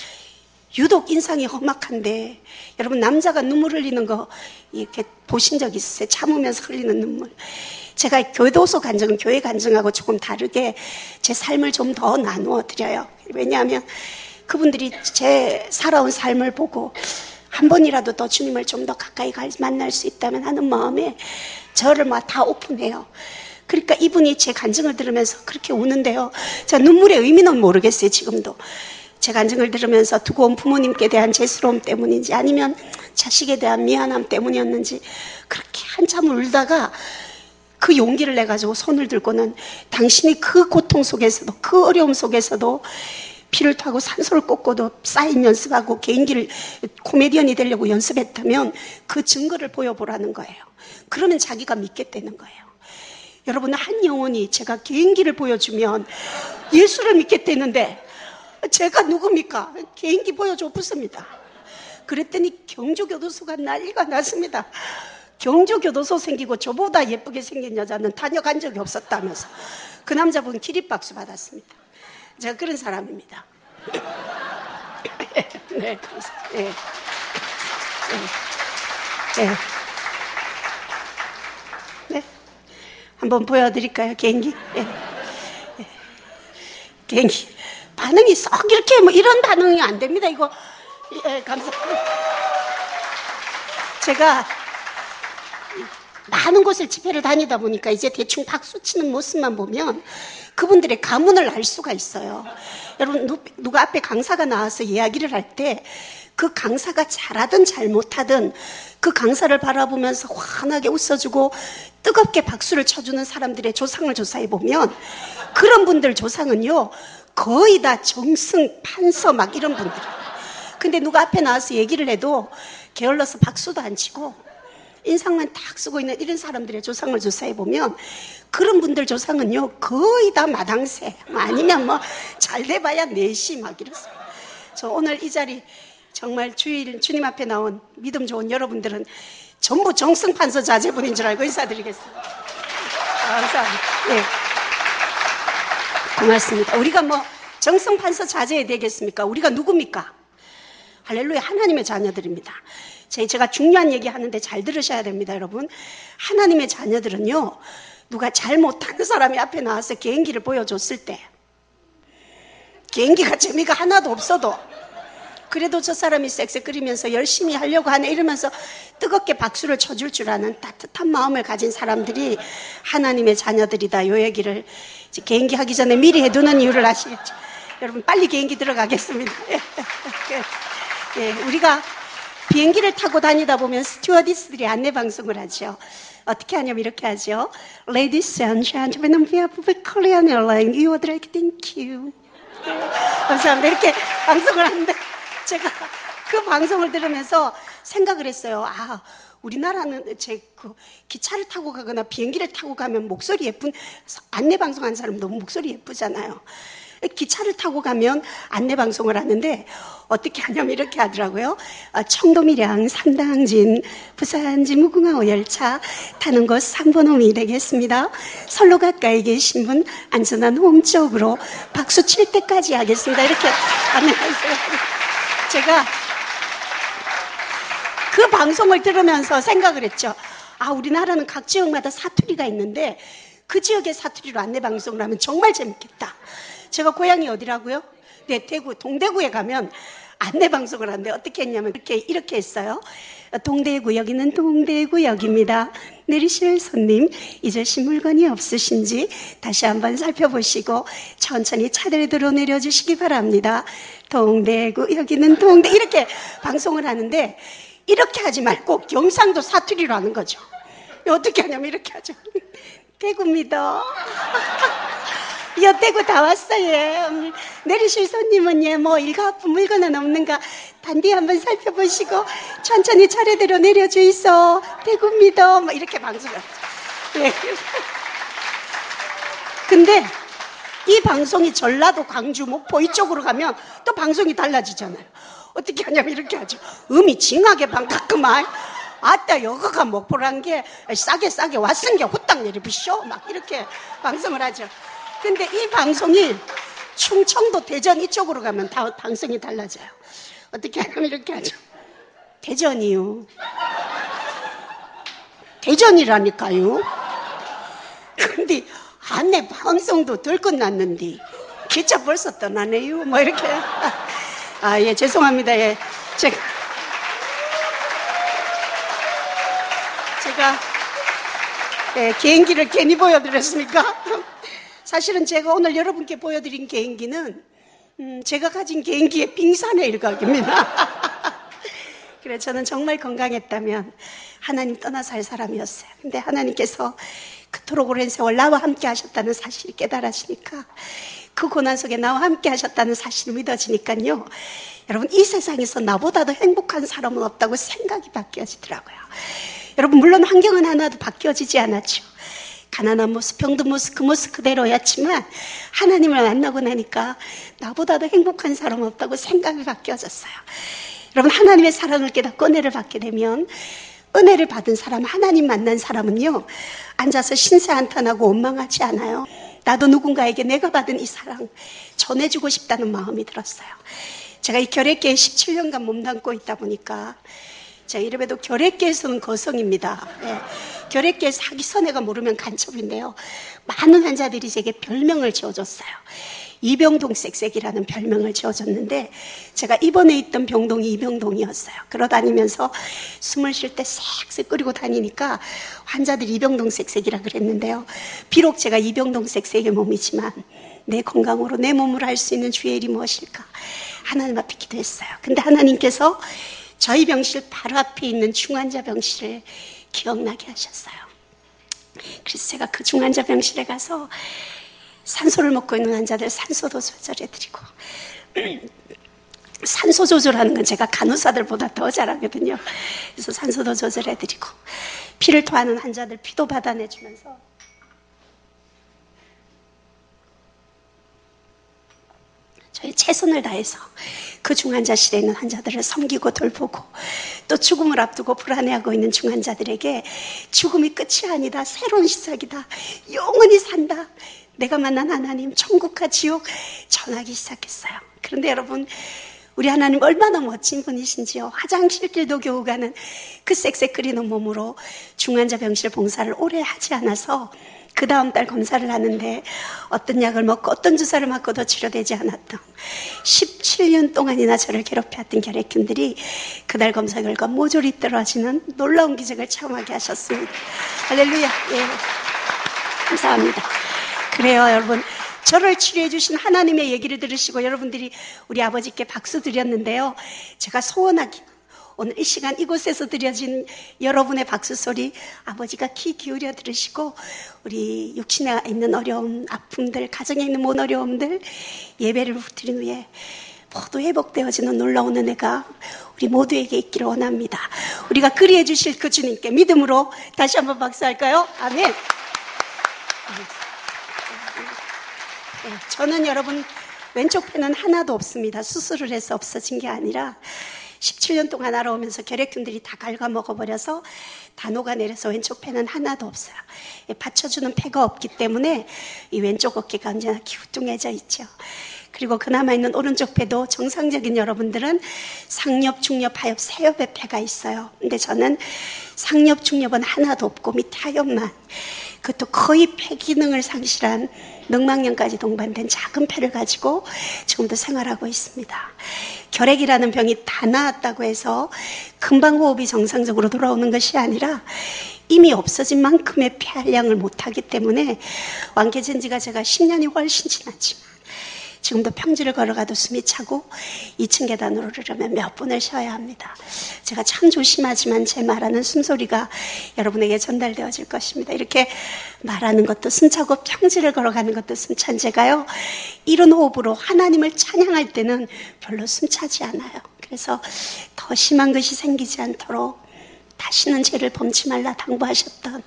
유독 인상이 험악한데 여러분 남자가 눈물 흘리는 거 이렇게 보신 적 있으세요? 참으면서 흘리는 눈물. 제가 교도소 간증은 교회 간증하고 조금 다르게 제 삶을 좀 더 나누어 드려요. 왜냐하면 그분들이 제 살아온 삶을 보고 한 번이라도 더 주님을 좀 더 가까이 만날 수 있다면 하는 마음에 저를 막 다 오픈해요. 그러니까 이분이 제 간증을 들으면서 그렇게 우는데요. 자, 눈물의 의미는 모르겠어요. 지금도. 제 간증을 들으면서 두고 온 부모님께 대한 죄스러움 때문인지 아니면 자식에 대한 미안함 때문이었는지 그렇게 한참 울다가 그 용기를 내가지고 손을 들고는 당신이 그 고통 속에서도 그 어려움 속에서도 피를 타고 산소를 꽂고도 사인 연습하고 개인기를 코미디언이 되려고 연습했다면 그 증거를 보여보라는 거예요. 그러면 자기가 믿겠다는 거예요. 여러분 한 영혼이 제가 개인기를 보여주면 예수를 믿겠다는데 제가 누굽니까? 개인기 보여줘 붙습니다. 그랬더니 경주교도소가 난리가 났습니다. 경주교도소 생기고 저보다 예쁘게 생긴 여자는 다녀간 적이 없었다면서 그 남자분 기립박수 받았습니다. 제가 그런 사람입니다. 네, 감사합니다. 네. 네. 네. 네. 한번 보여드릴까요? 개인기? 네. 네. 개인기. 반응이 썩 이렇게 뭐 이런 반응이 안 됩니다. 이거. 예, 감사합니다. 제가 많은 곳을 집회를 다니다 보니까 이제 대충 박수 치는 모습만 보면 그분들의 가문을 알 수가 있어요. 여러분, 누, 누가 앞에 강사가 나와서 이야기를 할 때 그 강사가 잘하든 잘못하든 그 강사를 바라보면서 환하게 웃어주고 뜨겁게 박수를 쳐주는 사람들의 조상을 조사해 보면 그런 분들 조상은요 거의 다 정승, 판서 막 이런 분들. 근데 누가 앞에 나와서 얘기를 해도 게을러서 박수도 안 치고 인상만 딱 쓰고 있는 이런 사람들의 조상을 조사해 보면 그런 분들 조상은요 거의 다 마당새 아니면 뭐 잘 돼봐야 내시 막 이랬어요. 저 오늘 이 자리 정말 주일 주님 앞에 나온 믿음 좋은 여러분들은 전부 정승판서 자제분인 줄 알고 인사드리겠습니다. 감사합니다. 네. 고맙습니다. 우리가 뭐 정승판서 자제해야 되겠습니까? 우리가 누굽니까? 할렐루야, 하나님의 자녀들입니다. 제가 중요한 얘기 하는데 잘 들으셔야 됩니다, 여러분. 하나님의 자녀들은요, 누가 잘 못하는 사람이 앞에 나와서 개인기를 보여줬을 때, 개인기가 재미가 하나도 없어도, 그래도 저 사람이 쌕쌕거리면서 열심히 하려고 하네 이러면서 뜨겁게 박수를 쳐줄 줄 아는 따뜻한 마음을 가진 사람들이 하나님의 자녀들이다. 요 얘기를 이제 개인기 하기 전에 미리 해두는 이유를 아시겠죠? 여러분, 빨리 개인기 들어가겠습니다. 예, 우리가 비행기를 타고 다니다 보면 스튜어디스들이 안내 방송을 하죠. 어떻게 하냐면 이렇게 하죠. Ladies and gentlemen, on behalf of Korean Airlines, you would like thank you. 감사합니다. 이렇게 방송을 하는데 제가 그 방송을 들으면서 생각을 했어요. 아, 우리나라는 제 그 기차를 타고 가거나 비행기를 타고 가면 목소리 예쁜 안내 방송하는 사람 너무 목소리 예쁘잖아요. 기차를 타고 가면 안내 방송을 하는데 어떻게 하냐면 이렇게 하더라고요. 청도 밀양 삼당진 부산지 무궁화 열차 타는 곳 삼 번 홈이 되겠습니다. 선로 가까이 계신 분 안전한 홈 쪽으로 박수 칠 때까지 하겠습니다. 이렇게 안내하세요. 제가 그 방송을 들으면서 생각을 했죠. 아, 우리나라는 각 지역마다 사투리가 있는데 그 지역의 사투리로 안내 방송을 하면 정말 재밌겠다. 제가 고향이 어디라고요? 네, 대구, 동대구에 가면 안내 방송을 하는데 어떻게 했냐면 이렇게, 이렇게 했어요. 동대구, 여기는 동대구역입니다. 내리실 손님, 잊으신 물건이 없으신지 다시 한번 살펴보시고 천천히 차를 들어 내려주시기 바랍니다. 동대구, 여기는 동대, 이렇게 방송을 하는데 이렇게 하지 말고 경상도 사투리로 하는 거죠. 어떻게 하냐면 이렇게 하죠. 대구입니다. 여 대구 다 왔어요. 예. 내리실 손님은 예, 뭐 일가뿐 물건은 없는가 단디 한번 살펴보시고 천천히 차례대로 내려주이소. 대구입니다. 뭐 이렇게 방송을 하죠. 예. 근데 이 방송이 전라도, 광주, 목포 이쪽으로 가면 또 방송이 달라지잖아요. 어떻게 하냐면 이렇게 하죠. 음이 징하게 반갑구만. 아따, 여거가 목포란 게 싸게 싸게 왔은 게 후딱 내려비쇼. 막 이렇게 방송을 하죠. 근데 이 방송이 충청도, 대전 이쪽으로 가면 다 방송이 달라져요. 어떻게 하냐면 이렇게 하죠. 대전이요. 대전이라니까요. 근데 안내 방송도 덜 끝났는데 기차 벌써 떠나네요. 뭐 이렇게. 아, 예, 죄송합니다. 예, 제가 제가 예, 개인기를 괜히 보여드렸습니까? 사실은 제가 오늘 여러분께 보여드린 개인기는 음, 제가 가진 개인기의 빙산의 일각입니다. 그래, 저는 정말 건강했다면 하나님 떠나서 할 사람이었어요. 근데 하나님께서 그토록 오랜 세월 나와 함께 하셨다는 사실을 깨달으시니까, 그 고난 속에 나와 함께 하셨다는 사실이 믿어지니까요, 여러분, 이 세상에서 나보다 더 행복한 사람은 없다고 생각이 바뀌어지더라고요. 여러분, 물론 환경은 하나도 바뀌어지지 않았죠. 가난한 모습, 병든 모습, 그 모습 그대로였지만 하나님을 만나고 나니까 나보다 더 행복한 사람은 없다고 생각이 바뀌어졌어요. 여러분, 하나님의 사랑을 깨닫고 은혜를 받게 되면, 은혜를 받은 사람, 하나님 만난 사람은요, 앉아서 신세 한탄하고 원망하지 않아요. 나도 누군가에게 내가 받은 이 사랑 전해주고 싶다는 마음이 들었어요. 제가 이 결핵계에 십칠 년간 몸담고 있다 보니까, 제가 이래봬도 결핵계에서는 거성입니다. 네. 결핵계 사기선애가 모르면 간첩인데요, 많은 환자들이 제게 별명을 지어줬어요. 이병동 쌕쌕이라는 별명을 지어줬는데 제가 입원해 있던 병동이 이병동이었어요. 그러다니면서 숨을 쉴 때 쌕쌕 끓이고 다니니까 환자들이 이병동 쌕쌕이라 그랬는데요. 비록 제가 이병동 쌕쌕의 몸이지만 내 건강으로 내 몸으로 할 수 있는 주의 일이 무엇일까? 하나님 앞에 기도했어요. 근데 하나님께서 저희 병실 바로 앞에 있는 중환자 병실을 기억나게 하셨어요. 그래서 제가 그 중환자 병실에 가서 산소를 먹고 있는 환자들 산소도 조절해드리고, 산소 조절하는 건 제가 간호사들보다 더 잘하거든요. 그래서 산소도 조절해드리고, 피를 토하는 환자들 피도 받아내주면서 저희 최선을 다해서 그 중환자실에 있는 환자들을 섬기고 돌보고, 또 죽음을 앞두고 불안해하고 있는 중환자들에게 죽음이 끝이 아니다, 새로운 시작이다, 영원히 산다, 내가 만난 하나님 천국과 지옥 전하기 시작했어요. 그런데 여러분, 우리 하나님 얼마나 멋진 분이신지요. 화장실 길도 겨우 가는 그 쌕쌕 끓이는 몸으로 중환자 병실 봉사를 오래 하지 않아서 그 다음 달 검사를 하는데 어떤 약을 먹고 어떤 주사를 맞고도 치료되지 않았던, 십칠 년 동안이나 저를 괴롭혀왔던 결핵균들이 그날 검사 결과 모조리 떨어지는 놀라운 기적을 체험하게 하셨습니다. 할렐루야. 예. 감사합니다. 그래요, 여러분. 저를 치료해 주신 하나님의 얘기를 들으시고 여러분들이 우리 아버지께 박수 드렸는데요. 제가 소원하기는 오늘 이 시간 이곳에서 드려진 여러분의 박수 소리 아버지가 귀 기울여 들으시고 우리 육신에 있는 어려움, 아픔들, 가정에 있는 모든 어려움들 예배를 드린 후에 모두 회복되어지는 놀라운 은혜가 우리 모두에게 있기를 원합니다. 우리가 그리해 주실 그 주님께 믿음으로 다시 한번 박수할까요? 아멘. 저는 여러분 왼쪽 폐는 하나도 없습니다. 수술을 해서 없어진 게 아니라 십칠 년 동안 알아오면서 결핵균들이 다 갉아먹어버려서 다 녹아내려서 왼쪽 폐는 하나도 없어요. 받쳐주는 폐가 없기 때문에 이 왼쪽 어깨가 언제나 기우뚱해져 있죠. 그리고 그나마 있는 오른쪽 폐도 정상적인 여러분들은 상엽, 중엽, 하엽, 세 옆의 폐가 있어요. 근데 저는 상엽, 중엽은 하나도 없고 밑에 하엽만, 그것도 거의 폐 기능을 상실한 늑막염까지 동반된 작은 폐를 가지고 지금도 생활하고 있습니다. 결핵이라는 병이 다 나았다고 해서 금방 호흡이 정상적으로 돌아오는 것이 아니라 이미 없어진 만큼의 폐활량을 못하기 때문에 완쾌된 지가 제가 십 년이 훨씬 지났지만 지금도 평지를 걸어가도 숨이 차고 이 층 계단으로 오르려면 몇 분을 쉬어야 합니다. 제가 참 조심하지만 제 말하는 숨소리가 여러분에게 전달되어질 것입니다. 이렇게 말하는 것도 숨차고 평지를 걸어가는 것도 숨찬 제가요, 이런 호흡으로 하나님을 찬양할 때는 별로 숨차지 않아요. 그래서 더 심한 것이 생기지 않도록 다시는 죄를 범치 말라 당부하셨던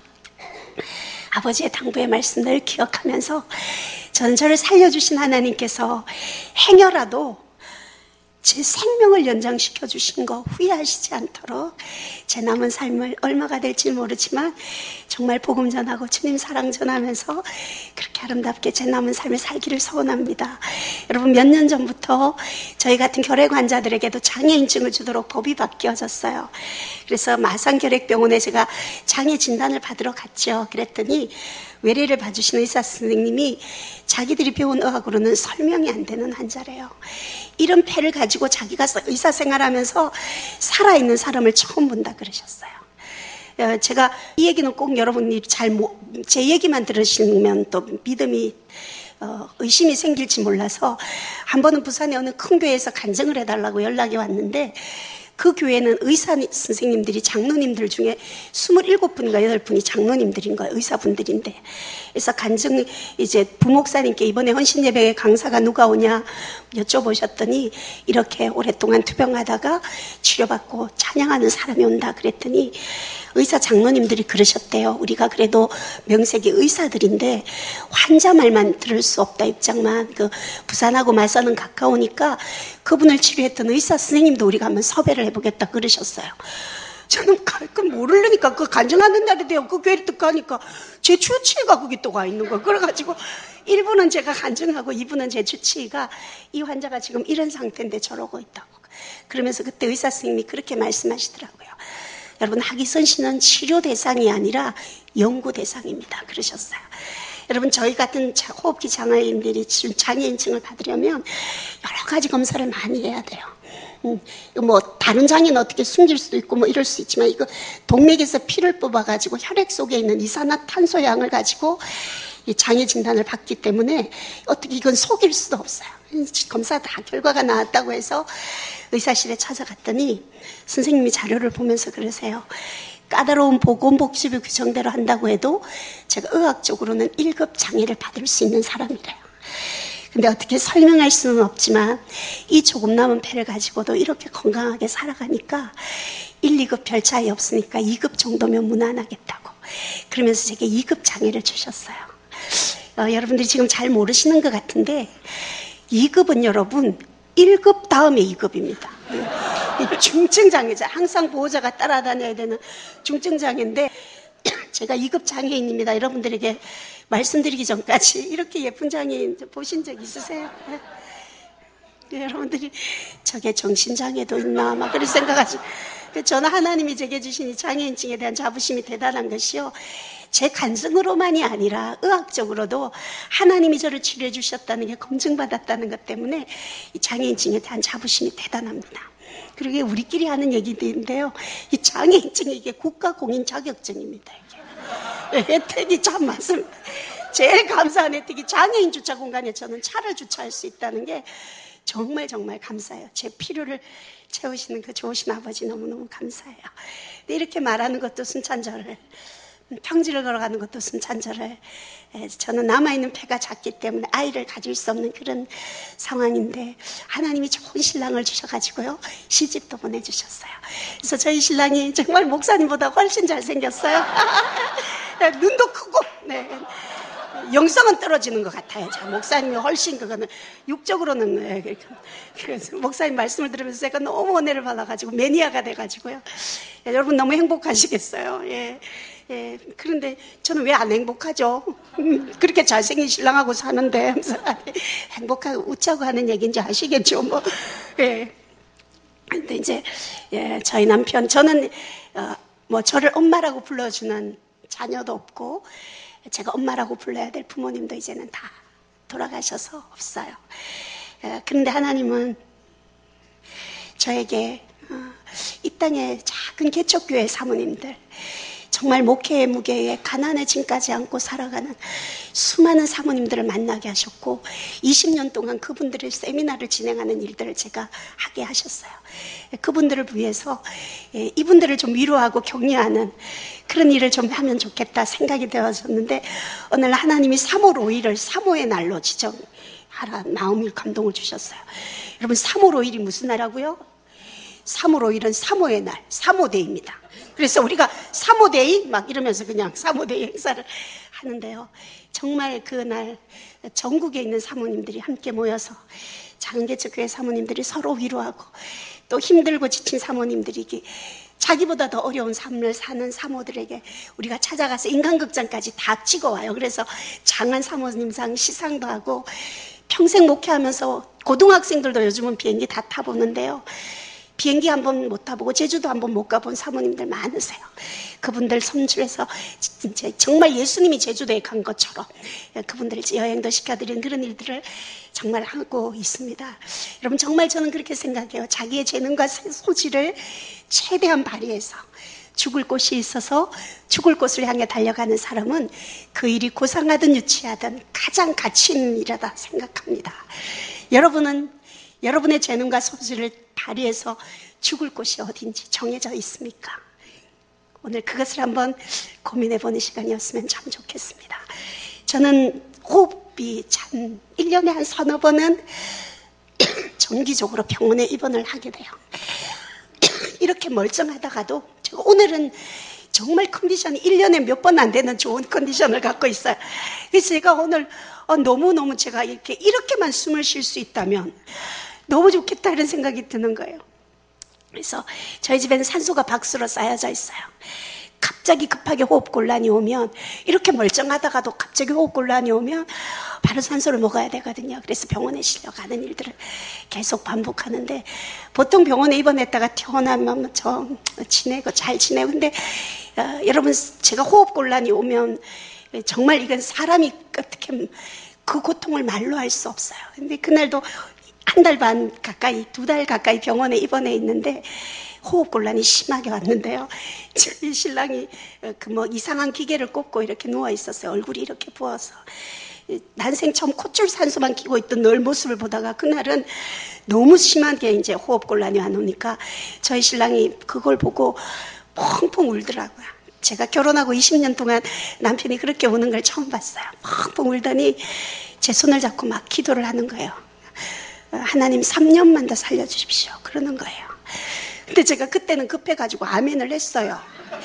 아버지의 당부의 말씀을 기억하면서 저는 저를 살려주신 하나님께서 행여라도 제 생명을 연장시켜 주신 거 후회하시지 않도록 제 남은 삶을 얼마가 될지 모르지만 정말 복음 전하고 주님 사랑 전하면서 그렇게 아름답게 제 남은 삶을 살기를 소원합니다. 여러분, 몇 년 전부터 저희 같은 결핵 환자들에게도 장애인증을 주도록 법이 바뀌어졌어요. 그래서 마산결핵병원에 제가 장애 진단을 받으러 갔죠. 그랬더니 외래를 봐주신 의사 선생님이 자기들이 배운 의학으로는 설명이 안 되는 환자래요. 이런 폐를 가지고 자기가 의사 생활하면서 살아있는 사람을 처음 본다 그러셨어요. 제가 이 얘기는 꼭 여러분이 잘 제 얘기만 들으시면 또 믿음이 어, 의심이 생길지 몰라서 한 번은 부산의 어느 큰 교회에서 간증을 해달라고 연락이 왔는데 그 교회는 의사 선생님들이 장로님들 중에 스물일곱 분인가 여덟 분이 장로님들인 거예요. 의사분들인데. 그래서 간증, 이제 부목사님께 이번에 헌신예배에 강사가 누가 오냐 여쭤보셨더니 이렇게 오랫동안 투병하다가 치료받고 찬양하는 사람이 온다 그랬더니 의사 장로님들이 그러셨대요. 우리가 그래도 명색이 의사들인데 환자 말만 들을 수 없다 입장만, 그 부산하고 마산은 가까우니까 그분을 치료했던 의사 선생님도 우리가 한번 섭외를 해보겠다 그러셨어요. 저는 그 모르려니까 그 간증하는 날이 돼요. 그 교회를 또 가니까 제 주치의가 거기 또 가 있는 거예요. 그래가지고 일 분은 제가 간증하고 이 분은 제 주치의가 이 환자가 지금 이런 상태인데 저러고 있다고. 그러면서 그때 의사 선생님이 그렇게 말씀하시더라고요. 여러분, 하기선 씨는 치료 대상이 아니라 연구 대상입니다. 그러셨어요. 여러분 저희 같은 호흡기 장애인들이 장애인증을 받으려면 여러 가지 검사를 많이 해야 돼요. 음, 뭐 다른 장애는 어떻게 숨길 수도 있고 뭐 이럴 수 있지만 이거 동맥에서 피를 뽑아가지고 혈액 속에 있는 이산화탄소량을 가지고 이 장애 진단을 받기 때문에 어떻게 이건 속일 수도 없어요. 검사 다 결과가 나왔다고 해서 의사실에 찾아갔더니 선생님이 자료를 보면서 그러세요. 까다로운 보건복지부 규정대로 한다고 해도 제가 의학적으로는 일 급 장애를 받을 수 있는 사람이래요. 근데 어떻게 설명할 수는 없지만 이 조금 남은 폐를 가지고도 이렇게 건강하게 살아가니까 일, 이 급 별 차이 없으니까 이 급 정도면 무난하겠다고 그러면서 제게 이 급 장애를 주셨어요. 어, 여러분들이 지금 잘 모르시는 것 같은데 이 급은 여러분 일 급 다음에 이 급입니다. 중증장애자, 항상 보호자가 따라다녀야 되는 중증장애인데 제가 이 급 장애인입니다. 여러분들에게 말씀드리기 전까지 이렇게 예쁜 장애인 보신 적 있으세요? 네, 여러분들이 저게 정신장애도 있나 막 그런 생각하시고 저는 하나님이 제게 주신 이 장애인증에 대한 자부심이 대단한 것이요. 제 간증으로만이 아니라 의학적으로도 하나님이 저를 치료해 주셨다는 게 검증받았다는 것 때문에 이 장애인증에 대한 자부심이 대단합니다. 그리고 우리끼리 하는 얘기인데요. 이 장애인증이 이게 국가공인 자격증입니다. 이게. 혜택이 참 많습니다. 제일 감사한 혜택이 장애인 주차 공간에 저는 차를 주차할 수 있다는 게 정말 정말 감사해요. 제 필요를 채우시는 그 좋으신 아버지 너무너무 감사해요. 근데 이렇게 말하는 것도 순찬절을 평지를 걸어가는 것도 순찬절을 저는 남아있는 폐가 작기 때문에 아이를 가질 수 없는 그런 상황인데 하나님이 좋은 신랑을 주셔가지고요 시집도 보내주셨어요. 그래서 저희 신랑이 정말 목사님보다 훨씬 잘생겼어요. 눈도 크고 네. 영성은 떨어지는 것 같아요. 자, 목사님이 훨씬 그거는 육적으로는 네. 그래서 목사님 말씀을 들으면서 제가 너무 은혜를 받아가지고 매니아가 돼가지고요. 예, 여러분 너무 행복하시겠어요. 예. 예, 그런데 저는 왜 안 행복하죠? 그렇게 잘생긴 신랑하고 사는데 행복하고 웃자고 하는 얘기인지 아시겠죠? 뭐, 예. 근데 이제 예, 저희 남편 저는 어, 뭐 저를 엄마라고 불러주는 자녀도 없고 제가 엄마라고 불러야 될 부모님도 이제는 다 돌아가셔서 없어요. 예, 그런데 하나님은 저에게 어, 이 땅의 작은 개척교회 사모님들 정말 목회의 무게에 가난의 짐까지 안고 살아가는 수많은 사모님들을 만나게 하셨고 이십 년 동안 그분들의 세미나를 진행하는 일들을 제가 하게 하셨어요. 그분들을 위해서 이분들을 좀 위로하고 격려하는 그런 일을 좀 하면 좋겠다 생각이 되어졌는데 어느 날 하나님이 삼월 오일을 사모의 날로 지정하라 마음을 감동을 주셨어요. 여러분 삼월 오일이 무슨 날이라고요? 삼월 오일은 사모의 날, 사모데이입니다. 그래서 우리가 사모데이 막 이러면서 그냥 사모데이 행사를 하는데요. 정말 그날 전국에 있는 사모님들이 함께 모여서 작은 개척교회 사모님들이 서로 위로하고 또 힘들고 지친 사모님들이 자기보다 더 어려운 삶을 사는 사모들에게 우리가 찾아가서 인간극장까지 다 찍어와요. 그래서 장한 사모님상 시상도 하고 평생 목회하면서 고등학생들도 요즘은 비행기 다 타보는데요. 비행기 한 번 못 타보고 제주도 한 번 못 가본 사모님들 많으세요. 그분들 섬주해서 진짜 정말 예수님이 제주도에 간 것처럼 그분들 여행도 시켜드리는 그런 일들을 정말 하고 있습니다. 여러분 정말 저는 그렇게 생각해요. 자기의 재능과 소질을 최대한 발휘해서 죽을 곳이 있어서 죽을 곳을 향해 달려가는 사람은 그 일이 고상하든 유치하든 가장 가치 있는 일이다 생각합니다. 여러분은 여러분의 재능과 소질을 발휘해서 죽을 곳이 어딘지 정해져 있습니까? 오늘 그것을 한번 고민해보는 시간이었으면 참 좋겠습니다. 저는 호흡이 참 일 년에 한 서너 번은 정기적으로 병원에 입원을 하게 돼요. 이렇게 멀쩡하다가도 제가 오늘은 정말 컨디션이 일 년에 몇 번 안 되는 좋은 컨디션을 갖고 있어요. 그래서 제가 오늘 너무너무 제가 이렇게 이렇게만 숨을 쉴 수 있다면 너무 좋겠다 이런 생각이 드는 거예요. 그래서 저희 집에는 산소가 박수로 쌓여져 있어요. 갑자기 급하게 호흡곤란이 오면 이렇게 멀쩡하다가도 갑자기 호흡곤란이 오면 바로 산소를 먹어야 되거든요. 그래서 병원에 실려가는 일들을 계속 반복하는데 보통 병원에 입원했다가 퇴원하면 저 지내고 잘 지내고 근데 어, 여러분 제가 호흡곤란이 오면 정말 이건 사람이 어떻게 그 고통을 말로 할 수 없어요. 근데 그날도 한 달 반 가까이, 두 달 가까이 병원에 입원해 있는데 호흡곤란이 심하게 왔는데요. 저희 신랑이 그 뭐 이상한 기계를 꽂고 이렇게 누워 있었어요. 얼굴이 이렇게 부어서. 난생 처음 콧줄 산소만 끼고 있던 늘 모습을 보다가 그날은 너무 심하게 이제 호흡곤란이 와놓으니까 저희 신랑이 그걸 보고 펑펑 울더라고요. 제가 결혼하고 이십 년 동안 남편이 그렇게 우는 걸 처음 봤어요. 펑펑 울더니 제 손을 잡고 막 기도를 하는 거예요. 하나님 삼 년만 더 살려주십시오. 그러는 거예요. 근데 제가 그때는 급해가지고 아멘을 했어요.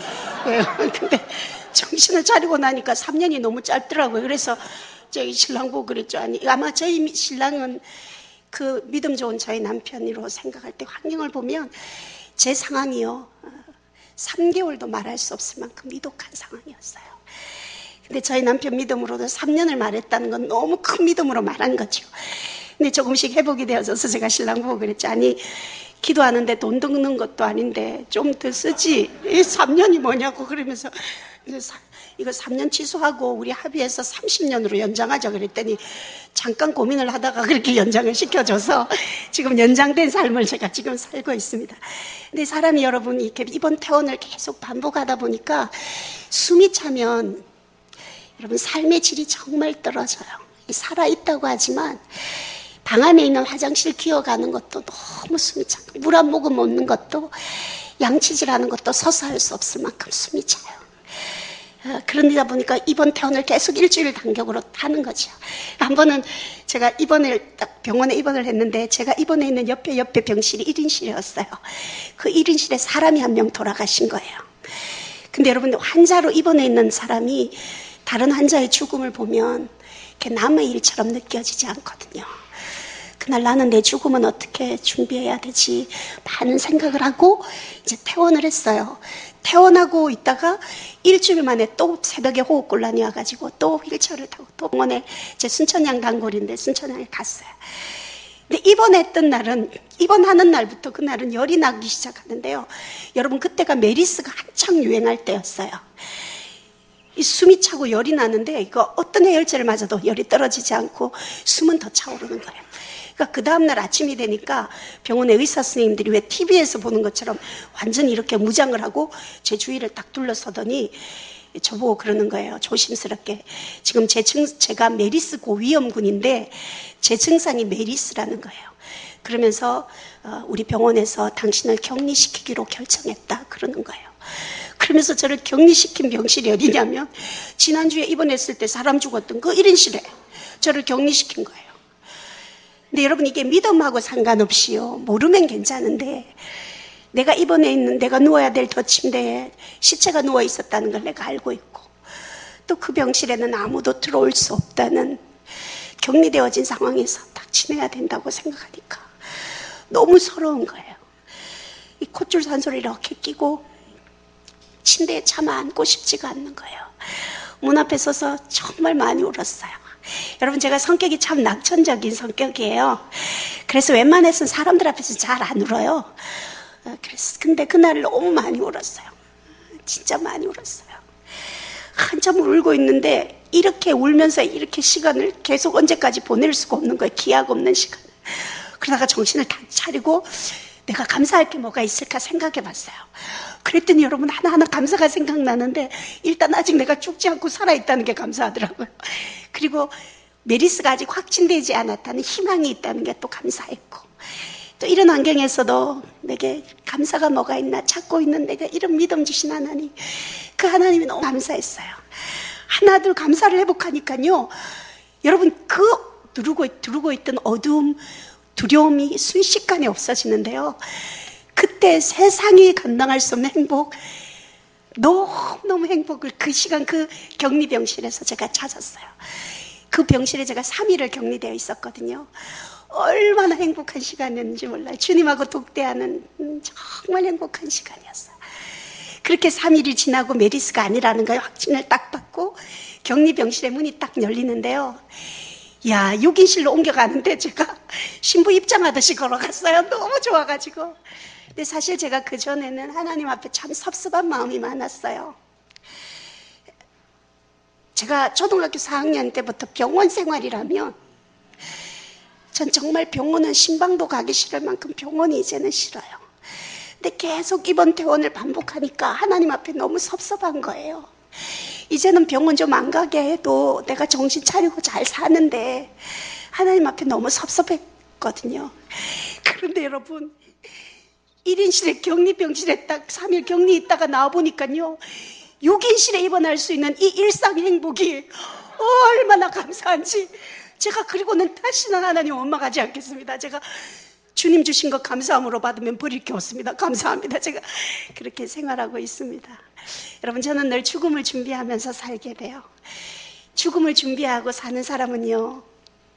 근데 정신을 차리고 나니까 삼 년이 너무 짧더라고요. 그래서 저희 신랑 보고 그랬죠. 아니, 아마 저희 신랑은 그 믿음 좋은 저희 남편으로 생각할 때 환경을 보면 제 상황이요. 삼 개월도 말할 수 없을 만큼 미독한 상황이었어요. 근데 저희 남편 믿음으로도 삼 년을 말했다는 건 너무 큰 믿음으로 말한 거죠. 근데 조금씩 회복이 되어져서 제가 신랑 보고 그랬죠. 아니, 기도하는데 돈 드는 것도 아닌데 좀 더 쓰지. 이 삼 년이 뭐냐고 그러면서 이거 삼 년 취소하고 우리 합의해서 삼십 년으로 연장하자 그랬더니 잠깐 고민을 하다가 그렇게 연장을 시켜줘서 지금 연장된 삶을 제가 지금 살고 있습니다. 근데 사람이 여러분 이렇게 이번 퇴원을 계속 반복하다 보니까 숨이 차면 여러분 삶의 질이 정말 떨어져요. 살아있다고 하지만 방 안에 있는 화장실 기어가는 것도 너무 숨이 차고 물 한 모금 먹는 것도 양치질하는 것도 서서 할 수 없을 만큼 숨이 차요. 어, 그러다 보니까 이번 퇴원을 계속 일주일 간격으로 하는 거죠. 한 번은 제가 입원을 딱 병원에 입원을 했는데 제가 입원해 있는 옆에 옆에 병실이 일 인실이었어요. 그 일 인실에 사람이 한 명 돌아가신 거예요. 근데 여러분 환자로 입원해 있는 사람이 다른 환자의 죽음을 보면 이렇게 남의 일처럼 느껴지지 않거든요. 그날 나는 내 죽음은 어떻게 준비해야 되지 많은 생각을 하고 이제 퇴원을 했어요. 퇴원하고 있다가 일주일 만에 또 새벽에 호흡곤란이 와가지고 또 휠체어를 타고 또 병원에 제 순천향 단골인데 순천향에 갔어요. 근데 입원했던 날은 입원하는 날부터 그날은 열이 나기 시작하는데요. 여러분 그때가 메리스가 한창 유행할 때였어요. 이 숨이 차고 열이 나는데 이거 어떤 해열제를 맞아도 열이 떨어지지 않고 숨은 더 차오르는 거예요. 그러니까 그 다음날 아침이 되니까 병원의 의사 선생님들이 왜 티비에서 보는 것처럼 완전히 이렇게 무장을 하고 제 주위를 딱 둘러서더니 저보고 그러는 거예요. 조심스럽게. 지금 제 증, 제가 메리스 고위험군인데 제 증상이 메리스라는 거예요. 그러면서 우리 병원에서 당신을 격리시키기로 결정했다. 그러는 거예요. 그러면서 저를 격리시킨 병실이 어디냐면 지난주에 입원했을 때 사람 죽었던 그 일 인실에 저를 격리시킨 거예요. 근데 여러분 이게 믿음하고 상관없이요. 모르면 괜찮은데 내가 입원해 있는 내가 누워야 될 저 침대에 시체가 누워 있었다는 걸 내가 알고 있고 또 그 병실에는 아무도 들어올 수 없다는 격리되어진 상황에서 딱 지내야 된다고 생각하니까 너무 서러운 거예요. 이 콧줄 산소를 이렇게 끼고 침대에 차마 앉고 싶지가 않는 거예요. 문 앞에 서서 정말 많이 울었어요. 여러분 제가 성격이 참 낙천적인 성격이에요. 그래서 웬만해서는 사람들 앞에서 잘 안 울어요. 그래서 근데 그날 너무 많이 울었어요. 진짜 많이 울었어요. 한참 울고 있는데 이렇게 울면서 이렇게 시간을 계속 언제까지 보낼 수가 없는 거예요. 기약 없는 시간을. 그러다가 정신을 다 차리고 내가 감사할 게 뭐가 있을까 생각해 봤어요. 그랬더니 여러분 하나하나 감사가 생각나는데 일단 아직 내가 죽지 않고 살아있다는 게 감사하더라고요. 그리고 메리스가 아직 확진되지 않았다는 희망이 있다는 게 또 감사했고 또 이런 환경에서도 내게 감사가 뭐가 있나 찾고 있는 내가 이런 믿음 주신 하나님 그 하나님이 너무 감사했어요. 하나둘 감사를 회복하니까요. 여러분 그 누르고, 두르고 있던 어두움 두려움이 순식간에 없어지는데요. 그때 세상이 감당할 수 없는 행복 너무너무 행복을 그 시간 그 격리병실에서 제가 찾았어요. 그 병실에 제가 삼 일을 격리되어 있었거든요. 얼마나 행복한 시간이었는지 몰라요. 주님하고 독대하는 정말 행복한 시간이었어요. 그렇게 삼 일이 지나고 메리스가 아니라는 걸 확진을 딱 받고 격리병실의 문이 딱 열리는데요. 야, 육 인실로 옮겨가는데 제가 신부 입장하듯이 걸어갔어요. 너무 좋아가지고. 근데 사실 제가 그전에는 하나님 앞에 참 섭섭한 마음이 많았어요. 제가 초등학교 사 학년 때부터 병원 생활이라면 전 정말 병원은 신방도 가기 싫을 만큼 병원이 이제는 싫어요. 근데 계속 입원 퇴원을 반복하니까 하나님 앞에 너무 섭섭한 거예요. 이제는 병원 좀 안 가게 해도 내가 정신 차리고 잘 사는데 하나님 앞에 너무 섭섭했거든요. 그런데 여러분, 일 인실에 격리병실에 딱 삼 일 격리 있다가 나와보니까요, 육 인실에 입원할 수 있는 이 일상 행복이 얼마나 감사한지, 제가 그리고는 다시는 하나님 원망하지 않겠습니다. 제가 주님 주신 것 감사함으로 받으면 버릴 게 없습니다. 감사합니다. 제가 그렇게 생활하고 있습니다. 여러분, 저는 늘 죽음을 준비하면서 살게 돼요. 죽음을 준비하고 사는 사람은요,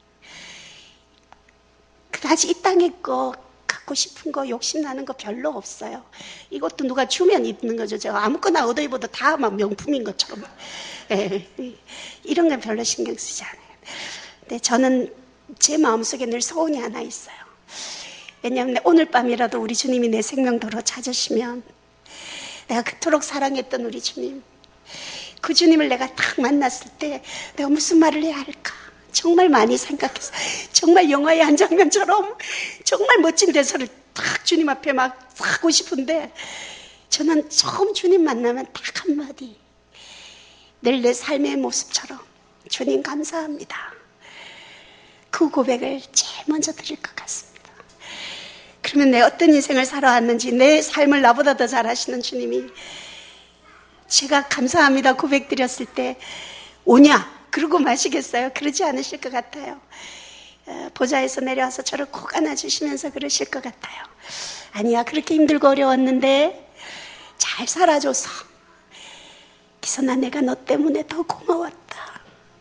그다지 이 땅에 거 갖고 싶은 거, 욕심나는 거 별로 없어요. 이것도 누가 주면 입는 거죠. 제가 아무거나 얻어 입어도 다 막 명품인 것처럼. 네, 이런 건 별로 신경 쓰지 않아요. 근데 저는 제 마음속에 늘 소원이 하나 있어요. 왜냐하면 오늘 밤이라도 우리 주님이 내 생명도로 찾으시면, 내가 그토록 사랑했던 우리 주님, 그 주님을 내가 딱 만났을 때 내가 무슨 말을 해야 할까 정말 많이 생각했어요. 정말 영화의 한 장면처럼 정말 멋진 대사를 딱 주님 앞에 막 하고 싶은데, 저는 처음 주님 만나면 딱 한마디, 늘 내 삶의 모습처럼 주님 감사합니다, 그 고백을 제일 먼저 드릴 것 같습니다. 그러면 내 어떤 인생을 살아왔는지, 내 삶을 나보다 더 잘 아시는 주님이 제가 감사합니다 고백 드렸을 때 오냐 그러고 마시겠어요? 그러지 않으실 것 같아요. 보좌에서 내려와서 저를 꼭 안아주시면서 그러실 것 같아요. 아니야, 그렇게 힘들고 어려웠는데 잘 살아줘서 기선아, 내가 너 때문에 더 고마웠다.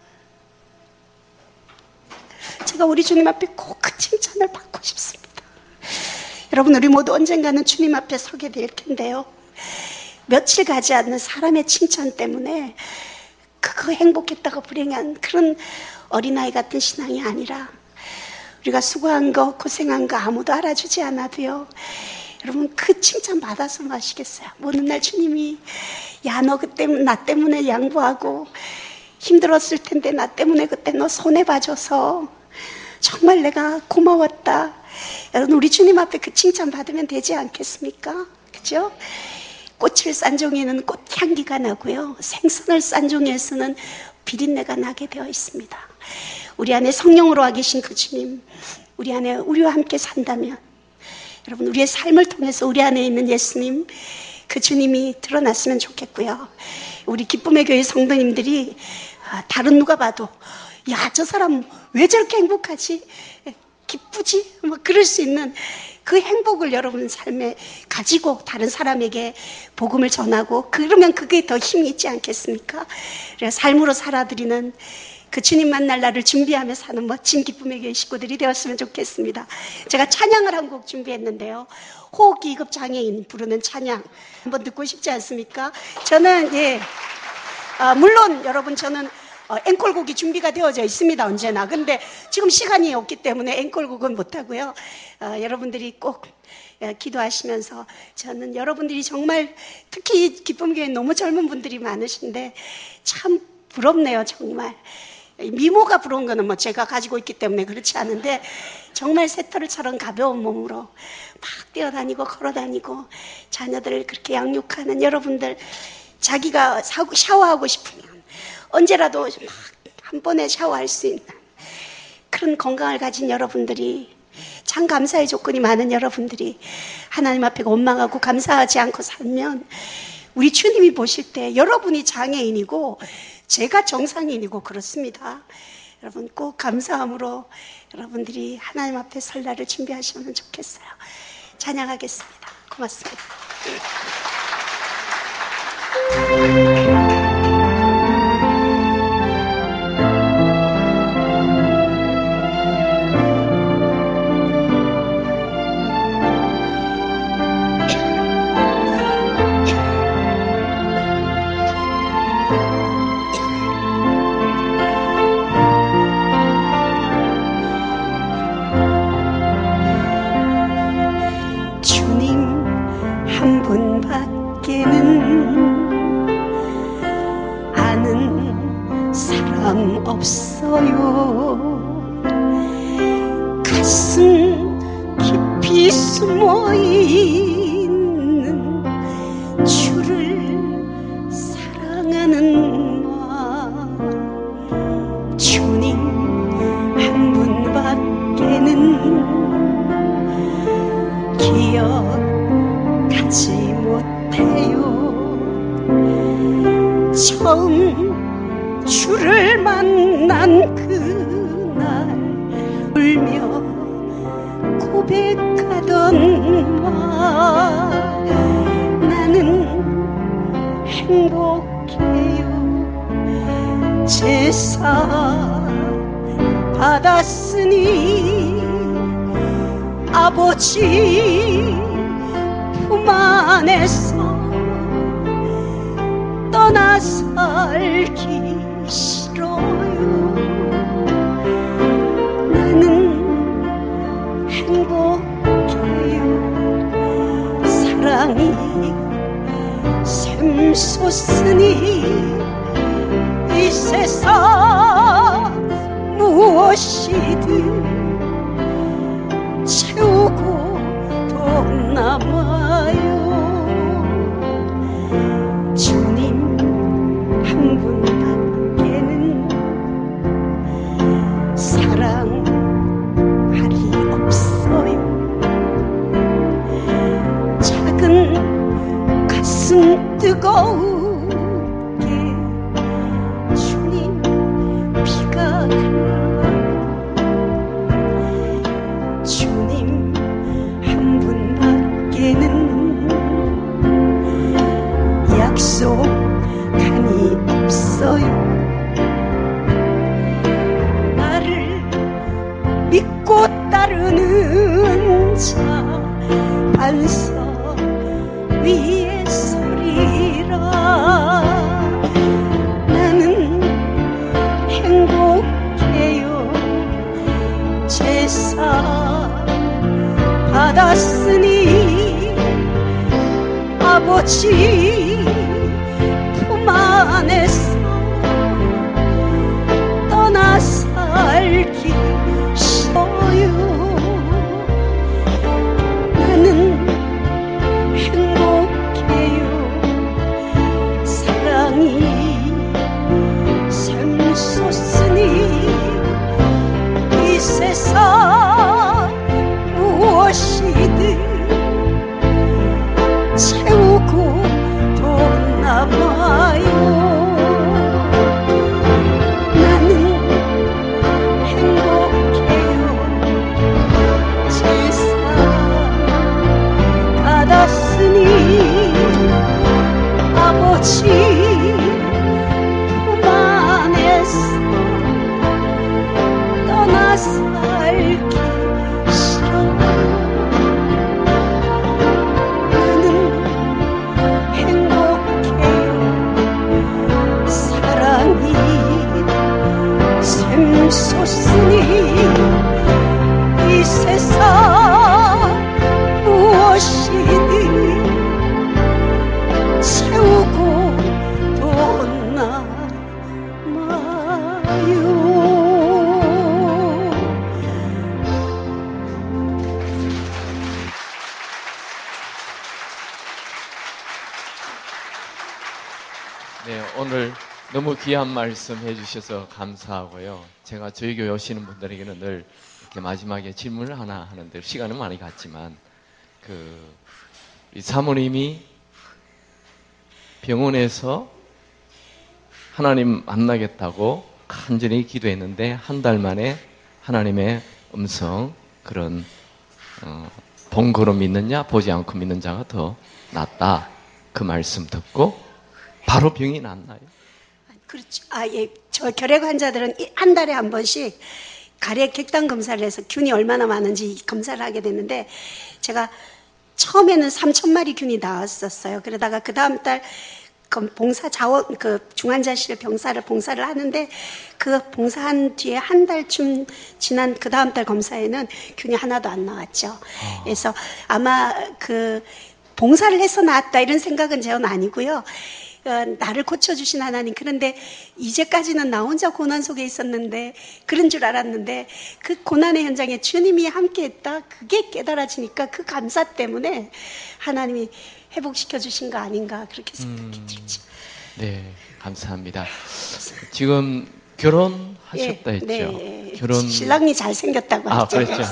제가 우리 주님 앞에 꼭 그 칭찬을 받고 싶습니다. 여러분, 우리 모두 언젠가는 주님 앞에 서게 될 텐데요, 며칠 가지 않는 사람의 칭찬 때문에 그거 행복했다고 불행한 그런 어린아이 같은 신앙이 아니라, 우리가 수고한 거, 고생한 거 아무도 알아주지 않아도요, 여러분 그 칭찬 받아서 마시겠어요? 어느 날 주님이, 야, 너 그때 나 때문에 양보하고 힘들었을 텐데 나 때문에 그때 너 손해봐줘서 정말 내가 고마웠다. 여러분, 우리 주님 앞에 그 칭찬 받으면 되지 않겠습니까? 그죠? 꽃을 싼 종이는 꽃향기가 나고요, 생선을 싼 종이에서는 비린내가 나게 되어 있습니다. 우리 안에 성령으로 와 계신 그 주님, 우리 안에 우리와 함께 산다면, 여러분 우리의 삶을 통해서 우리 안에 있는 예수님, 그 주님이 드러났으면 좋겠고요. 우리 기쁨의 교회 성도님들이 다른 누가 봐도, 야, 저 사람 왜 저렇게 행복하지? 기쁘지? 뭐 그럴 수 있는 그 행복을 여러분 삶에 가지고 다른 사람에게 복음을 전하고, 그러면 그게 더 힘이 있지 않겠습니까? 그래서 삶으로 살아드리는 그 주님 만날 날을 준비하며 사는 멋진 기쁨의 교회 식구들이 되었으면 좋겠습니다. 제가 찬양을 한 곡 준비했는데요, 호흡기급 장애인 부르는 찬양 한번 듣고 싶지 않습니까? 저는 예, 아, 물론 여러분 저는 어, 앵콜곡이 준비가 되어져 있습니다, 언제나. 근데 지금 시간이 없기 때문에 앵콜곡은 못하고요. 어, 여러분들이 꼭 어, 기도하시면서, 저는 여러분들이 정말, 특히 기쁨교회 너무 젊은 분들이 많으신데 참 부럽네요, 정말. 미모가 부러운 거는 뭐 제가 가지고 있기 때문에 그렇지 않은데, 정말 새털처럼 가벼운 몸으로 막 뛰어다니고 걸어다니고 자녀들을 그렇게 양육하는 여러분들, 자기가 샤워하고 싶으면 언제라도 막 한 번에 샤워할 수 있는 그런 건강을 가진 여러분들이, 참 감사의 조건이 많은 여러분들이 하나님 앞에 원망하고 감사하지 않고 살면, 우리 주님이 보실 때 여러분이 장애인이고 제가 정상인이고 그렇습니다. 여러분 꼭 감사함으로 여러분들이 하나님 앞에 설 날을 준비하시면 좋겠어요. 찬양하겠습니다. 고맙습니다. 주님 한 분밖에는 가슴 깊이 숨어있는 주를 사랑하는 마음 주님 한 분밖에는 기억하지 못해요. 처음 주를 만난 그날 울며 고백하던 말 나는 행복해요. 제사 받았으니 아버지 품 안에서 떠나 살기 싫어요. 나는 행복해요. 사랑이 샘솟으니 이 세상 무엇이든 채우고 더 남아요. 주님 한 분밖에는 사랑할이 없어요. 작은 가슴 뜨거우게 주님 비가 흘러요. 주님 한 분밖에는 약속한이 없어요. 나를 믿고 따르는 자 반석 위에 서리라. 나는 행복해요. 제사 받았으니 아버지 품 안에서 떠나 살기 싫어요. 나는 행복해요. 사랑이 샘솟으니 이 세상 무엇이든 채우고 더 남아요. 나는 행복해요. 제사 받았으니 아버지 품 안에서 떠나 살기 싫어요. 나는 행복해요. 사랑이 샘솟으니 이 세상 무엇이든 채우고 더 남아요. 네, 오늘 너무 귀한 말씀 해주셔서 감사하고요. 제가 저희 교회 오시는 분들에게는 늘 이렇게 마지막에 질문을 하나 하는데 시간은 많이 갔지만 그 이 사모님이 병원에서 하나님 만나겠다고 간절히 기도했는데 한 달 만에 하나님의 음성 그런 어, 본거로 믿느냐 보지 않고 믿는 자가 더 낫다 그 말씀 듣고 바로 병이 낫나요? 그렇죠. 아, 예. 저 결핵 환자들은 한 달에 한 번씩 가래 객단 검사를 해서 균이 얼마나 많은지 검사를 하게 됐는데 제가 처음에는 삼천 마리 균이 나왔었어요. 그러다가 그 다음 달 봉사 자원 그 중환자실 병사를 봉사를 하는데 그 봉사한 뒤에 한 달쯤 지난 그 다음 달 검사에는 균이 하나도 안 나왔죠. 그래서 아마 그 봉사를 해서 나았다 이런 생각은 저는 아니고요. 어, 나를 고쳐주신 하나님. 그런데 이제까지는 나 혼자 고난 속에 있었는데 그런 줄 알았는데 그 고난의 현장에 주님이 함께했다. 그게 깨달아지니까 그 감사 때문에 하나님이 회복시켜 주신 거 아닌가 그렇게 생각이 음, 들죠. 네, 감사합니다. 지금 결혼하셨다 예, 했죠? 네, 결혼 신랑이 잘생겼다고 아, 했죠. 그랬죠.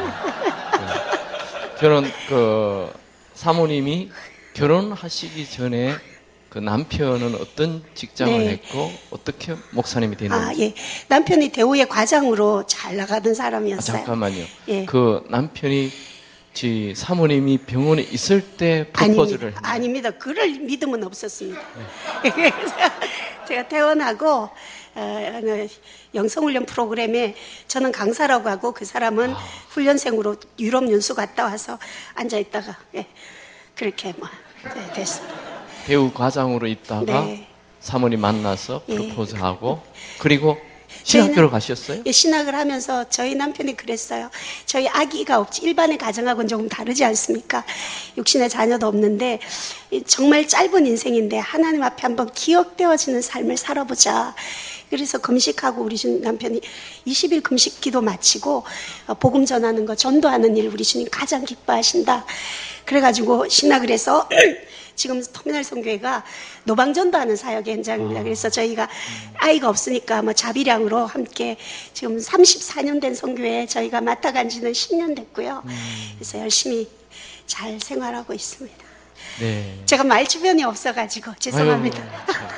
결혼 그 사모님이 결혼하시기 전에 그 남편은 어떤 직장을 네. 했고 어떻게 목사님이 됐는지. 아, 예. 남편이 대우의 과장으로 잘 나가던 아, 사람이었어요. 잠깐만요. 예. 그 남편이 지 사모님이 병원에 있을 때 프로포즈를 아닙니다. 했나요? 아닙니다. 그럴 믿음은 없었습니다. 그래서 제가 퇴원하고 어, 영성훈련 프로그램에 저는 강사라고 하고 그 사람은 아. 훈련생으로 유럽 연수 갔다 와서 앉아있다가 예, 그렇게 뭐 네, 됐습니다. 대우 과장으로 있다가 네. 사모님 만나서 예. 프로포즈하고 그리고 신학교를 가셨어요? 예, 신학을 하면서 저희 남편이 그랬어요. 저희 아기가 없지. 일반의 가정하고는 조금 다르지 않습니까? 육신의 자녀도 없는데 정말 짧은 인생인데 하나님 앞에 한번 기억되어지는 삶을 살아보자. 그래서 금식하고 우리 주님 남편이 이십 일 금식 기도 마치고 복음 전하는 거 전도하는 일 우리 주님 가장 기뻐하신다. 그래가지고 신학을 해서 지금 터미널 선교회가 노방전도하는 사역의 현장입니다. 그래서 저희가 아이가 없으니까 뭐 자비량으로 함께 지금 삼십사 년 된 선교회에 저희가 맡아간 지는 십 년 됐고요. 그래서 열심히 잘 생활하고 있습니다. 네. 제가 말 주변이 없어가지고 죄송합니다. 아유, 참.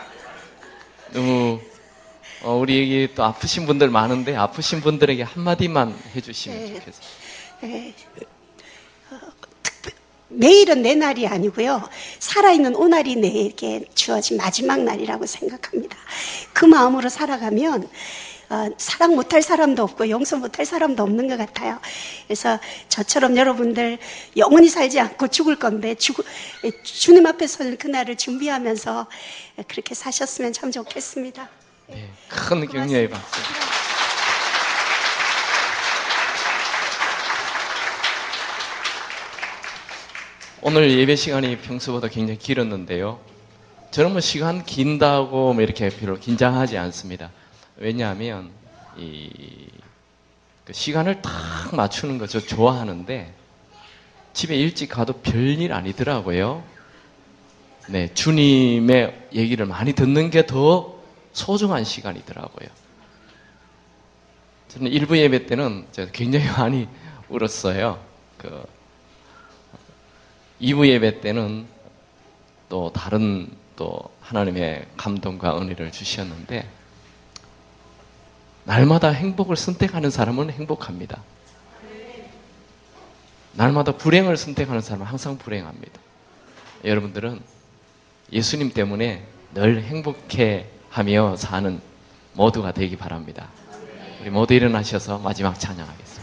너무 어, 우리 또 아프신 분들 많은데 아프신 분들에게 한마디만 해주시면 네. 좋겠어요. 네. 내일은 내 날이 아니고요. 살아있는 오늘이 내게 주어진 마지막 날이라고 생각합니다. 그 마음으로 살아가면 어, 사랑 못할 사람도 없고 용서 못할 사람도 없는 것 같아요. 그래서 저처럼 여러분들 영원히 살지 않고 죽을 건데 죽, 주님 앞에 설 그날을 준비하면서 그렇게 사셨으면 참 좋겠습니다. 네, 큰 격려의 박수. 오늘 예배 시간이 평소보다 굉장히 길었는데요. 저는 뭐 시간 긴다고 뭐 이렇게 별로 긴장하지 않습니다. 왜냐하면 이 그 시간을 딱 맞추는 거 저 좋아하는데 집에 일찍 가도 별일 아니더라고요. 네, 주님의 얘기를 많이 듣는 게 더 소중한 시간이더라고요. 저는 일부 예배 때는 제가 굉장히 많이 울었어요. 그 이 부 예배 때는 또 다른 또 하나님의 감동과 은혜를 주셨는데 날마다 행복을 선택하는 사람은 행복합니다. 날마다 불행을 선택하는 사람은 항상 불행합니다. 여러분들은 예수님 때문에 늘 행복해하며 사는 모두가 되기 바랍니다. 우리 모두 일어나셔서 마지막 찬양하겠습니다.